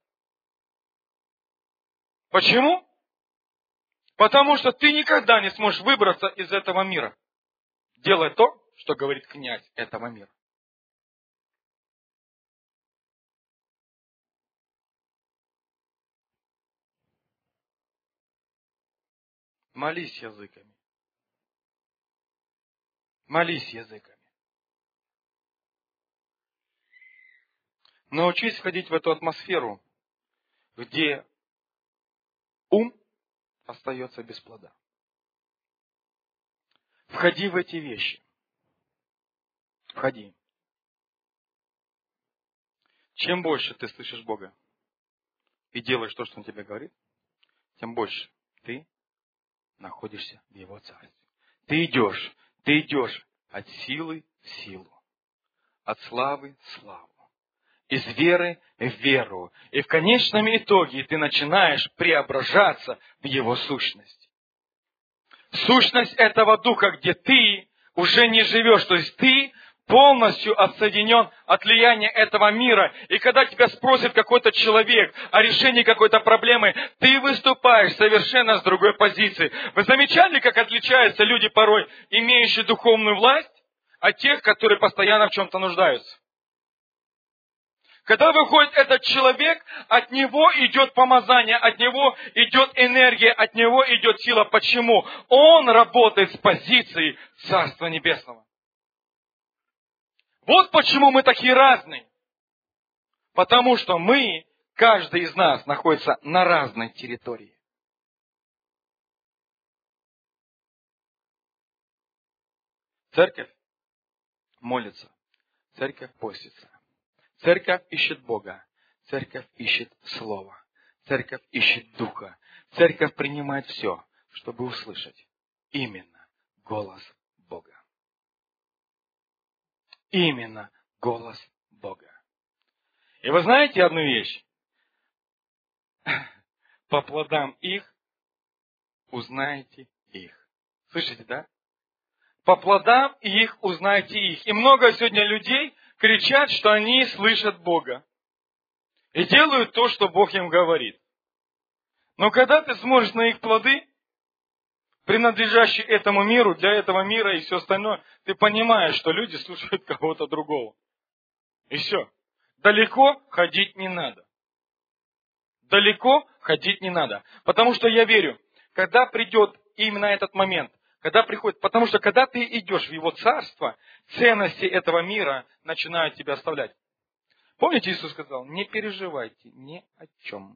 Почему? Потому что ты никогда не сможешь выбраться из этого мира, делая то, что говорит князь этого мира. Молись языками. Молись языками. Научись входить в эту атмосферу, где ум остается без плода. Входи в эти вещи. Входи. Чем больше ты слышишь Бога и делаешь то, что Он тебе говорит, тем больше ты находишься в Его Царстве. Ты идешь, ты идешь от силы в силу, от славы в славу, из веры в веру. И в конечном итоге ты начинаешь преображаться в Его сущность. Сущность этого Духа, где ты уже не живешь, то есть ты полностью отсоединен от влияния этого мира. И когда тебя спросит какой-то человек о решении какой-то проблемы, ты выступаешь совершенно с другой позиции. Вы замечали, как отличаются люди порой, имеющие духовную власть, от тех, которые постоянно в чем-то нуждаются? Когда выходит этот человек, от него идет помазание, от него идет энергия, от него идет сила. Почему? Он работает с позиции Царства Небесного. Вот почему мы такие разные. Потому что мы, каждый из нас, находится на разной территории. Церковь молится, церковь постится. Церковь ищет Бога, церковь ищет Слово, церковь ищет Духа, церковь принимает все, чтобы услышать именно голос Бога. Именно голос Бога. И вы знаете одну вещь? По плодам их узнаете их. Слышите, да? По плодам их узнаете их. И много сегодня людей кричат, что они слышат Бога. И делают то, что Бог им говорит. Но когда ты смотришь на их плоды, принадлежащий этому миру, для этого мира и все остальное, ты понимаешь, что люди слушают кого-то другого. И все. Далеко ходить не надо. Далеко ходить не надо. Потому что я верю, когда придет именно этот момент, когда приходит, потому что когда ты идешь в Его Царство, ценности этого мира начинают тебя оставлять. Помните, Иисус сказал, не переживайте ни о чем.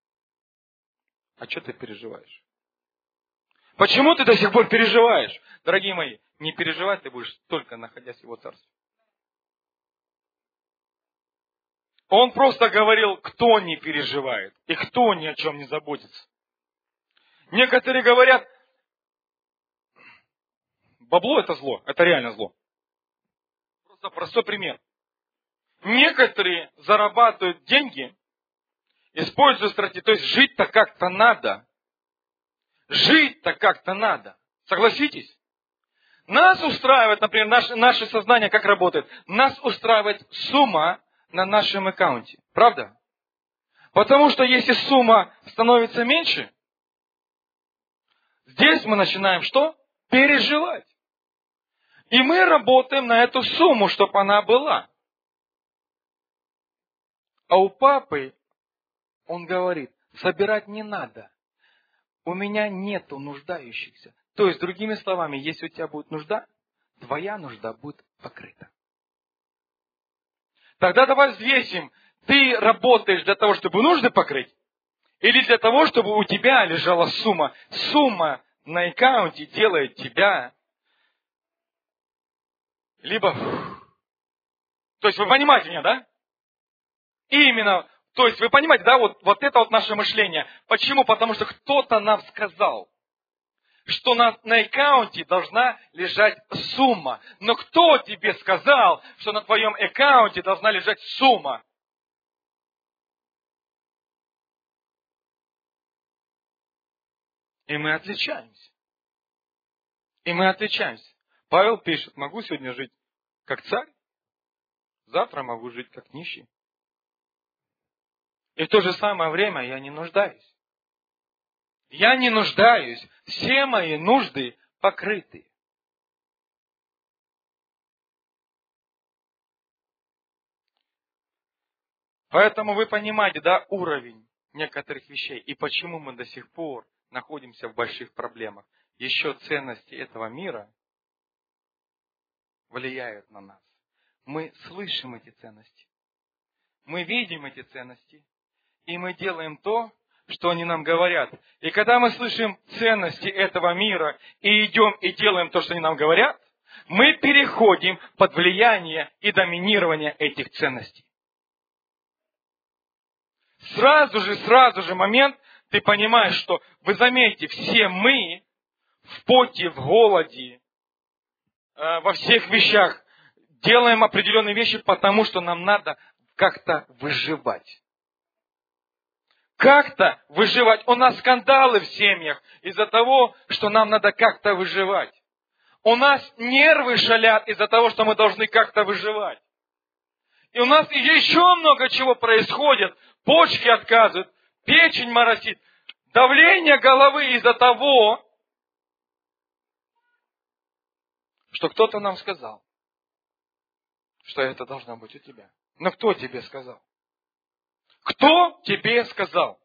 А что ты переживаешь? Почему ты до сих пор переживаешь? Дорогие мои, не переживать ты будешь только находясь в Его Царстве. Он просто говорил, кто не переживает и кто ни о чем не заботится. Некоторые говорят, бабло это зло, это реально зло. Просто простой пример. Некоторые зарабатывают деньги, используя стратегию, то есть жить-то как-то надо. Жить-то как-то надо. Согласитесь? Нас устраивает, например, наше, наше сознание как работает? Нас устраивает сумма на нашем аккаунте. Правда? Потому что если сумма становится меньше, здесь мы начинаем что? Переживать. И мы работаем на эту сумму, чтобы она была. А у папы, он говорит, собирать не надо. У меня нету нуждающихся. То есть, другими словами, если у тебя будет нужда, твоя нужда будет покрыта. Тогда давай взвесим, ты работаешь для того, чтобы нужды покрыть, или для того, чтобы у тебя лежала сумма. Сумма на аккаунте делает тебя либо... То есть вы понимаете меня, да? Именно, то есть вы понимаете, да, вот, вот это вот наше мышление. Почему? Потому что кто-то нам сказал, что на, на аккаунте должна лежать сумма. Но кто тебе сказал, что на твоем аккаунте должна лежать сумма? И мы отличаемся. И мы отличаемся. Павел пишет, могу сегодня жить как царь, завтра могу жить как нищий. И в то же самое время я не нуждаюсь. Я не нуждаюсь. Все мои нужды покрыты. Поэтому вы понимаете, да, уровень некоторых вещей. И почему мы до сих пор находимся в больших проблемах. Еще ценности этого мира влияют на нас. Мы слышим эти ценности. Мы видим эти ценности. И мы делаем то, что они нам говорят. И когда мы слышим ценности этого мира и идем и делаем то, что они нам говорят, мы переходим под влияние и доминирование этих ценностей. Сразу же, сразу же момент, ты понимаешь, что, вы заметите, все мы в поте, в голоде, во всех вещах делаем определенные вещи, потому что нам надо как-то выживать. Как-то выживать. У нас скандалы в семьях из-за того, что нам надо как-то выживать. У нас нервы шалят из-за того, что мы должны как-то выживать. И у нас еще много чего происходит. Почки отказывают, печень моросит, давление головы из-за того, что кто-то нам сказал, что это должно быть у тебя. Но кто тебе сказал? Кто тебе сказал?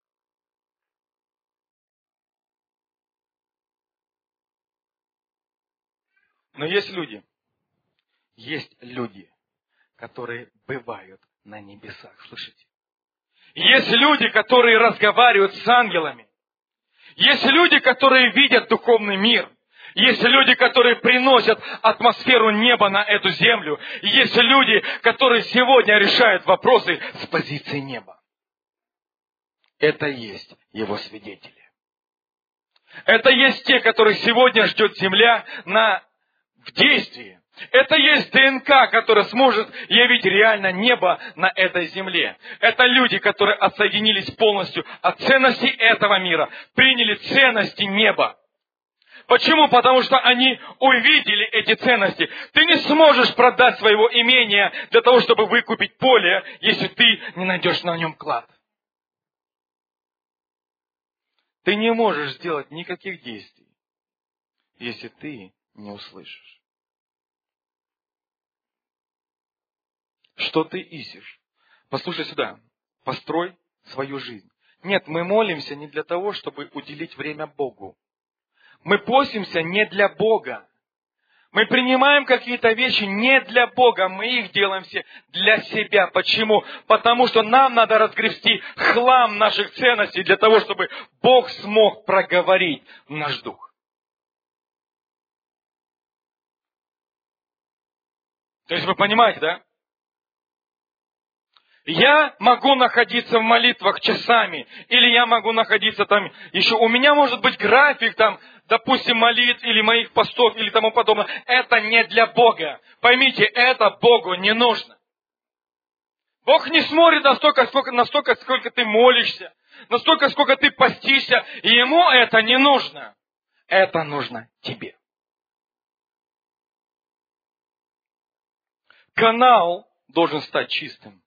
Но есть люди, есть люди, которые бывают на небесах, слышите? Есть люди, которые разговаривают с ангелами. Есть люди, которые видят духовный мир. Есть люди, которые приносят атмосферу неба на эту землю. Есть люди, которые сегодня решают вопросы с позиции неба. Это есть его свидетели. Это есть те, которые сегодня ждет земля на, в действии. Это есть ДНК, которая сможет явить реально небо на этой земле. Это люди, которые отсоединились полностью от ценностей этого мира, приняли ценности неба. Почему? Потому что они увидели эти ценности. Ты не сможешь продать своего имения для того, чтобы выкупить поле, если ты не найдешь на нем клад. Ты не можешь сделать никаких действий если ты не услышишь? Что ты ищешь? Послушай сюда. Построй свою жизнь. Нет, мы молимся не для того, чтобы уделить время Богу. Мы постимся не для Бога. Мы принимаем какие-то вещи не для Бога, мы их делаем все для себя. Почему? Потому что нам надо разгребсти хлам наших ценностей для того, чтобы Бог смог проговорить в наш дух. То есть вы понимаете, да? Я могу находиться в молитвах часами, или я могу находиться там еще. У меня может быть график там, допустим, молитв или моих постов или тому подобное. Это не для Бога. Поймите, это Богу не нужно. Бог не смотрит настолько, сколько, настолько, сколько ты молишься, настолько, сколько ты постишься, и Ему это не нужно. Это нужно тебе. Канал должен стать чистым.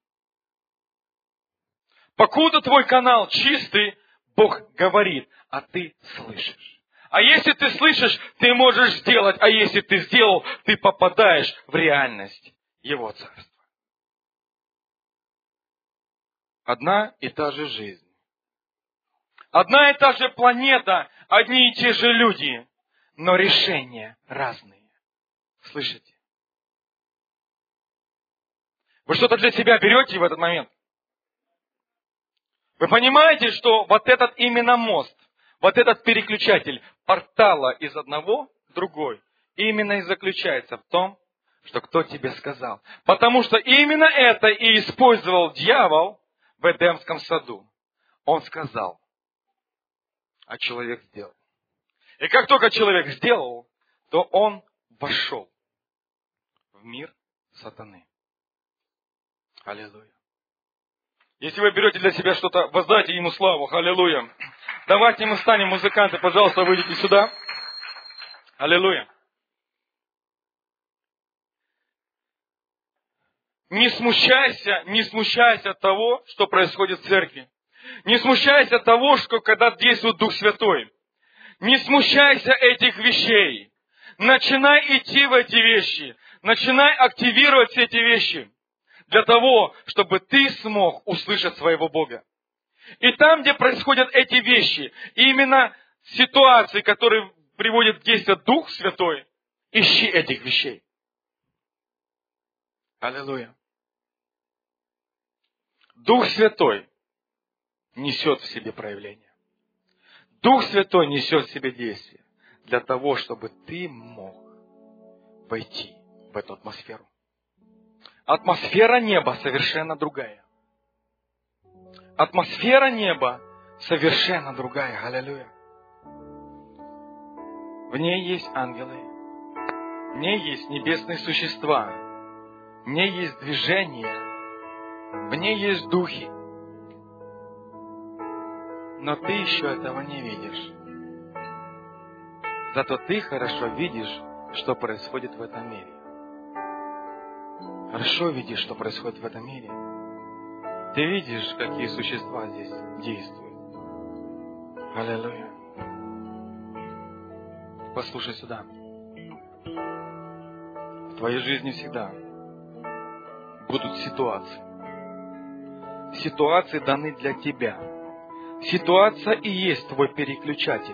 Покуда твой канал чистый, Бог говорит, а ты слышишь. А если ты слышишь, ты можешь сделать, а если ты сделал, ты попадаешь в реальность Его Царства. Одна и та же жизнь. Одна и та же планета, одни и те же люди, но решения разные. Слышите? Вы что-то для себя берете в этот момент? Вы понимаете, что вот этот именно мост, вот этот переключатель портала из одного в другой, именно и заключается в том, что кто тебе сказал. Потому что именно это и использовал дьявол в Эдемском саду. Он сказал, а человек сделал. И как только человек сделал, то он вошел в мир сатаны. Аллилуйя. Если вы берете для себя что-то, воздайте Ему славу. Аллилуйя. Давайте мы станем, музыканты, пожалуйста, выйдите сюда. Аллилуйя. Не смущайся, не смущайся от того, что происходит в церкви. Не смущайся от того, что когда действует Дух Святой. Не смущайся этих вещей. Начинай идти в эти вещи. Начинай активировать все эти вещи. Для того, чтобы ты смог услышать своего Бога. И там, где происходят эти вещи, именно ситуации, которые приводят в действие Дух Святой, ищи этих вещей. Аллилуйя. Дух Святой несет в себе проявление. Дух Святой несет в себе действие для того, чтобы ты мог войти в эту атмосферу. Атмосфера неба совершенно другая. Атмосфера неба совершенно другая. Аллилуйя. В ней есть ангелы. В ней есть небесные существа. В ней есть движение. В ней есть духи. Но ты еще этого не видишь. Зато ты хорошо видишь, что происходит в этом мире. Хорошо видишь, что происходит в этом мире. Ты видишь, какие существа здесь действуют. Аллилуйя. Послушай сюда. В твоей жизни всегда будут ситуации. Ситуации даны для тебя. Ситуация и есть твой переключатель.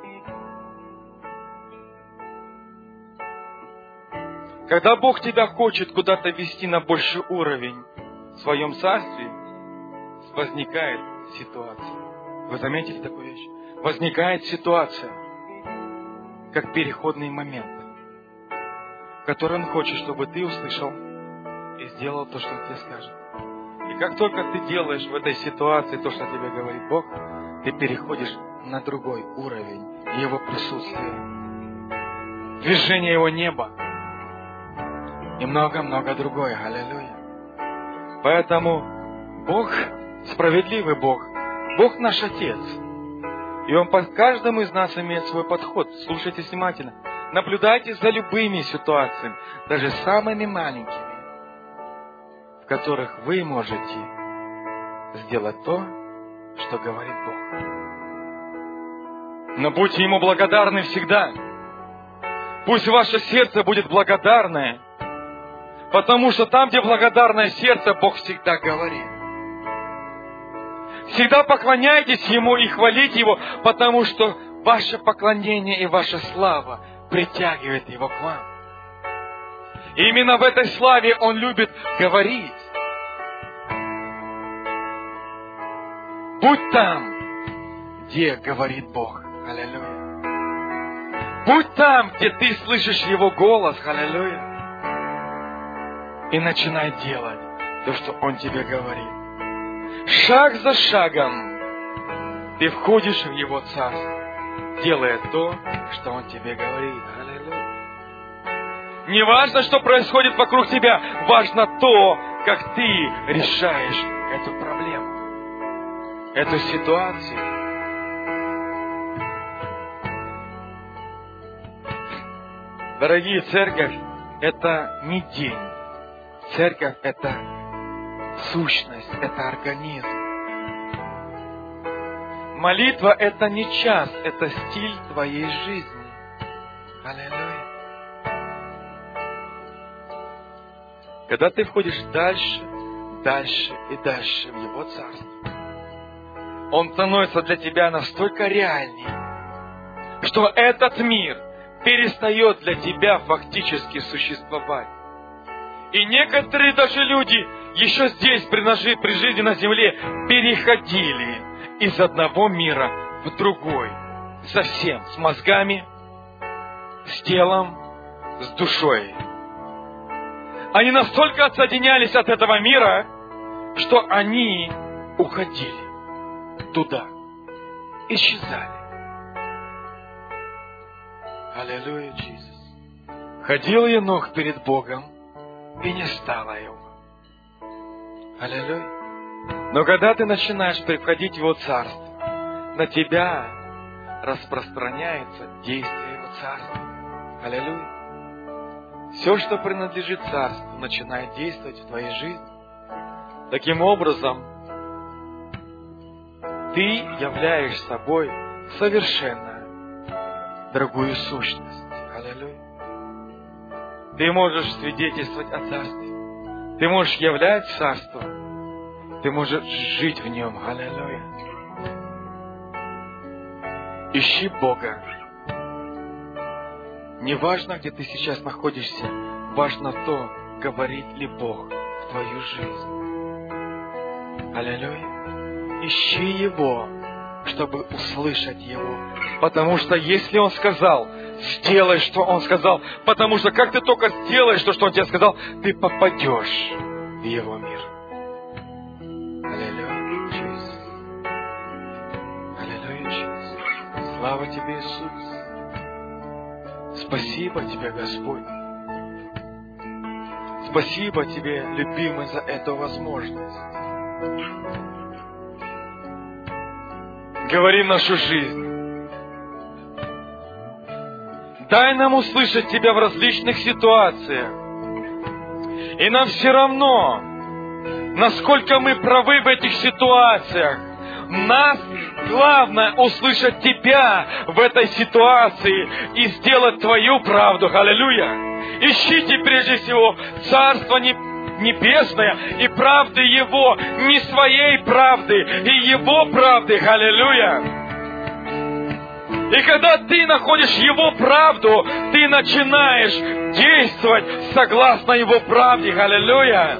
Когда Бог тебя хочет куда-то вести на больший уровень в своем царстве, возникает ситуация. Вы заметили такую вещь? Возникает ситуация, как переходный момент, в который Он хочет, чтобы ты услышал и сделал то, что Он тебе скажет. И как только ты делаешь в этой ситуации то, что тебе говорит Бог, ты переходишь на другой уровень Его присутствия, движение Его неба и много-много другое. Аллилуйя. Поэтому Бог, справедливый Бог, Бог наш Отец. И Он по каждому из нас имеет свой подход. Слушайте внимательно. Наблюдайте за любыми ситуациями, даже самыми маленькими, в которых вы можете сделать то, что говорит Бог. Но будьте Ему благодарны всегда. Пусть ваше сердце будет благодарное, потому что там, где благодарное сердце, Бог всегда говорит. Всегда поклоняйтесь Ему и хвалите Его, потому что ваше поклонение и ваша слава притягивает Его к вам. И именно в этой славе Он любит говорить. Будь там, где говорит Бог. Аллилуйя. Будь там, где ты слышишь Его голос. Аллилуйя. И начинай делать то, что Он тебе говорит. Шаг за шагом ты входишь в Его Царство, делая то, что Он тебе говорит. Аллилуйя. Не важно, что происходит вокруг тебя, важно то, как ты решаешь эту проблему, эту ситуацию. Дорогие, церковь — это не день. Церковь — это сущность, это организм. Молитва — это не час, это стиль твоей жизни. Аллилуйя. Когда ты входишь дальше, дальше и дальше в Его Царство, Он становится для тебя настолько реальней, что этот мир перестает для тебя фактически существовать. И некоторые даже люди еще здесь, при, ножи, при жизни на земле, переходили из одного мира в другой. Совсем. С мозгами, с телом, с душой. Они настолько отсоединялись от этого мира, что они уходили туда. Исчезали. Аллилуйя, Иисус. Ходил Енох перед Богом, и не стало его. Аллилуйя. Но когда ты начинаешь приходить в Его Царство, на тебя распространяется действие Его Царства. Аллилуйя. Все, что принадлежит Царству, начинает действовать в твоей жизни. Таким образом, ты являешь собой совершенно другую сущность. Аллилуйя. Ты можешь свидетельствовать о Царстве. Ты можешь являть Царство. Ты можешь жить в нем. Аллилуйя. Ищи Бога. Не важно, где ты сейчас находишься, важно то, говорит ли Бог в твою жизнь. Аллилуйя. Ищи Его, чтобы услышать Его. Потому что если Он сказал, сделай, что Он сказал. Потому что как ты только сделаешь то, что Он тебе сказал, ты попадешь в Его мир. Аллилуйя, Иисус. Аллилуйя, Иисус. Слава Тебе, Иисус. Спасибо Тебе, Господь. Спасибо Тебе, любимый, за эту возможность. Говори нашу жизнь. Дай нам услышать Тебя в различных ситуациях. И нам все равно, насколько мы правы в этих ситуациях. Нас главное услышать Тебя в этой ситуации и сделать Твою правду. Аллилуйя. Ищите прежде всего Царство Небесное и правды Его, не своей правды, и Его правды. Аллилуйя. И когда ты находишь Его правду, ты начинаешь действовать согласно Его правде. Аллилуйя.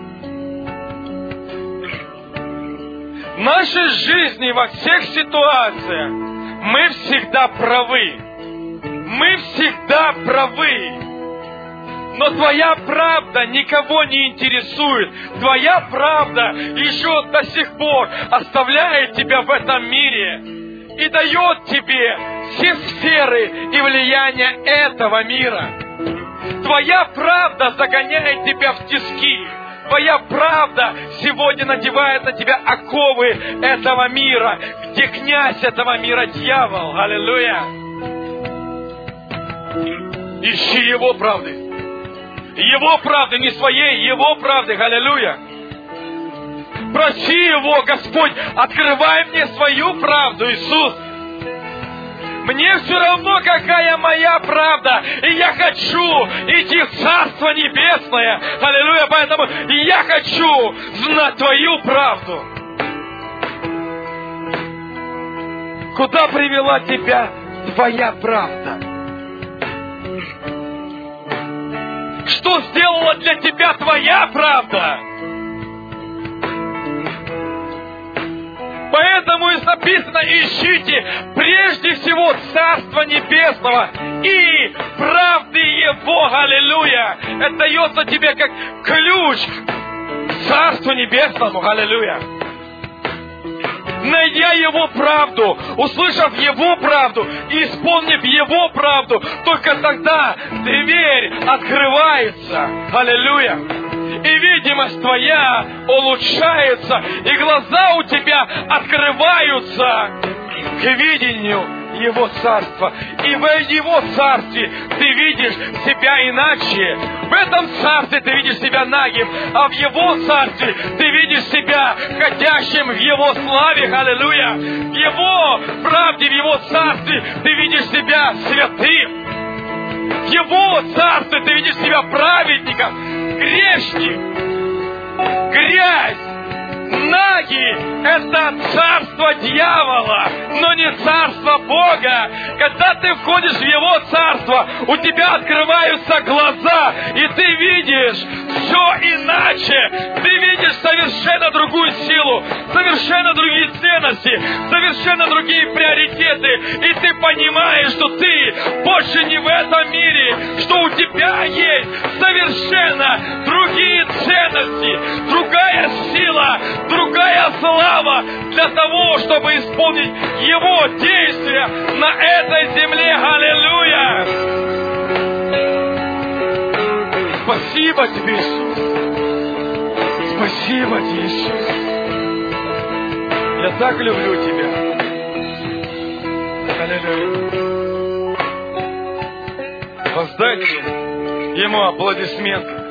В нашей жизни, во всех ситуациях, мы всегда правы. Мы всегда правы. Но Твоя правда никого не интересует. Твоя правда еще до сих пор оставляет тебя в этом мире и дает тебе все сферы и влияния этого мира. Твоя правда загоняет тебя в тиски. Твоя правда сегодня надевает на тебя оковы этого мира, где князь этого мира дьявол. Аллилуйя. Ищи Его правды. Его правды, не своей, Его правды. Аллилуйя. Проси Его, Господь, открывай мне свою правду, Иисус. Мне все равно, какая моя правда. И я хочу идти в Царство Небесное. Аллилуйя. Поэтому я хочу знать Твою правду. Куда привела тебя Твоя правда? Что сделала для тебя Твоя правда? Поэтому и написано: ищите прежде всего Царство Небесного и правды Его. Аллилуйя. Это дается тебе как ключ к Царству Небесному. Аллилуйя. Найдя Его правду, услышав Его правду и исполнив Его правду, только тогда дверь открывается. Аллилуйя. И видимость твоя улучшается, и глаза у тебя открываются к видению Его Царства. И в Его Царстве ты видишь себя иначе. В этом Царстве ты видишь себя нагим, а в Его Царстве ты видишь себя ходящим в Его славе. Аллилуйя! В Его правде, в Его Царстве ты видишь себя святым. В Его Царстве ты видишь себя праведником. Грешник, грязь, наги — это царство дьявола, но не царство Бога. Когда ты входишь в Его Царство, у тебя открываются глаза, и ты видишь все иначе. Ты видишь совершенно другую силу, совершенно другие ценности, совершенно другие приоритеты. И ты понимаешь, что ты больше не в этом мире, что у тебя есть совершенно другие ценности, другая сила, другая слава для того, чтобы исполнить Его действия на этой земле. Аллилуйя! Спасибо Тебе, Иисус! Спасибо Тебе, Иисус! Я так люблю Тебя! Аллилуйя! Воздайте Ему аплодисменты!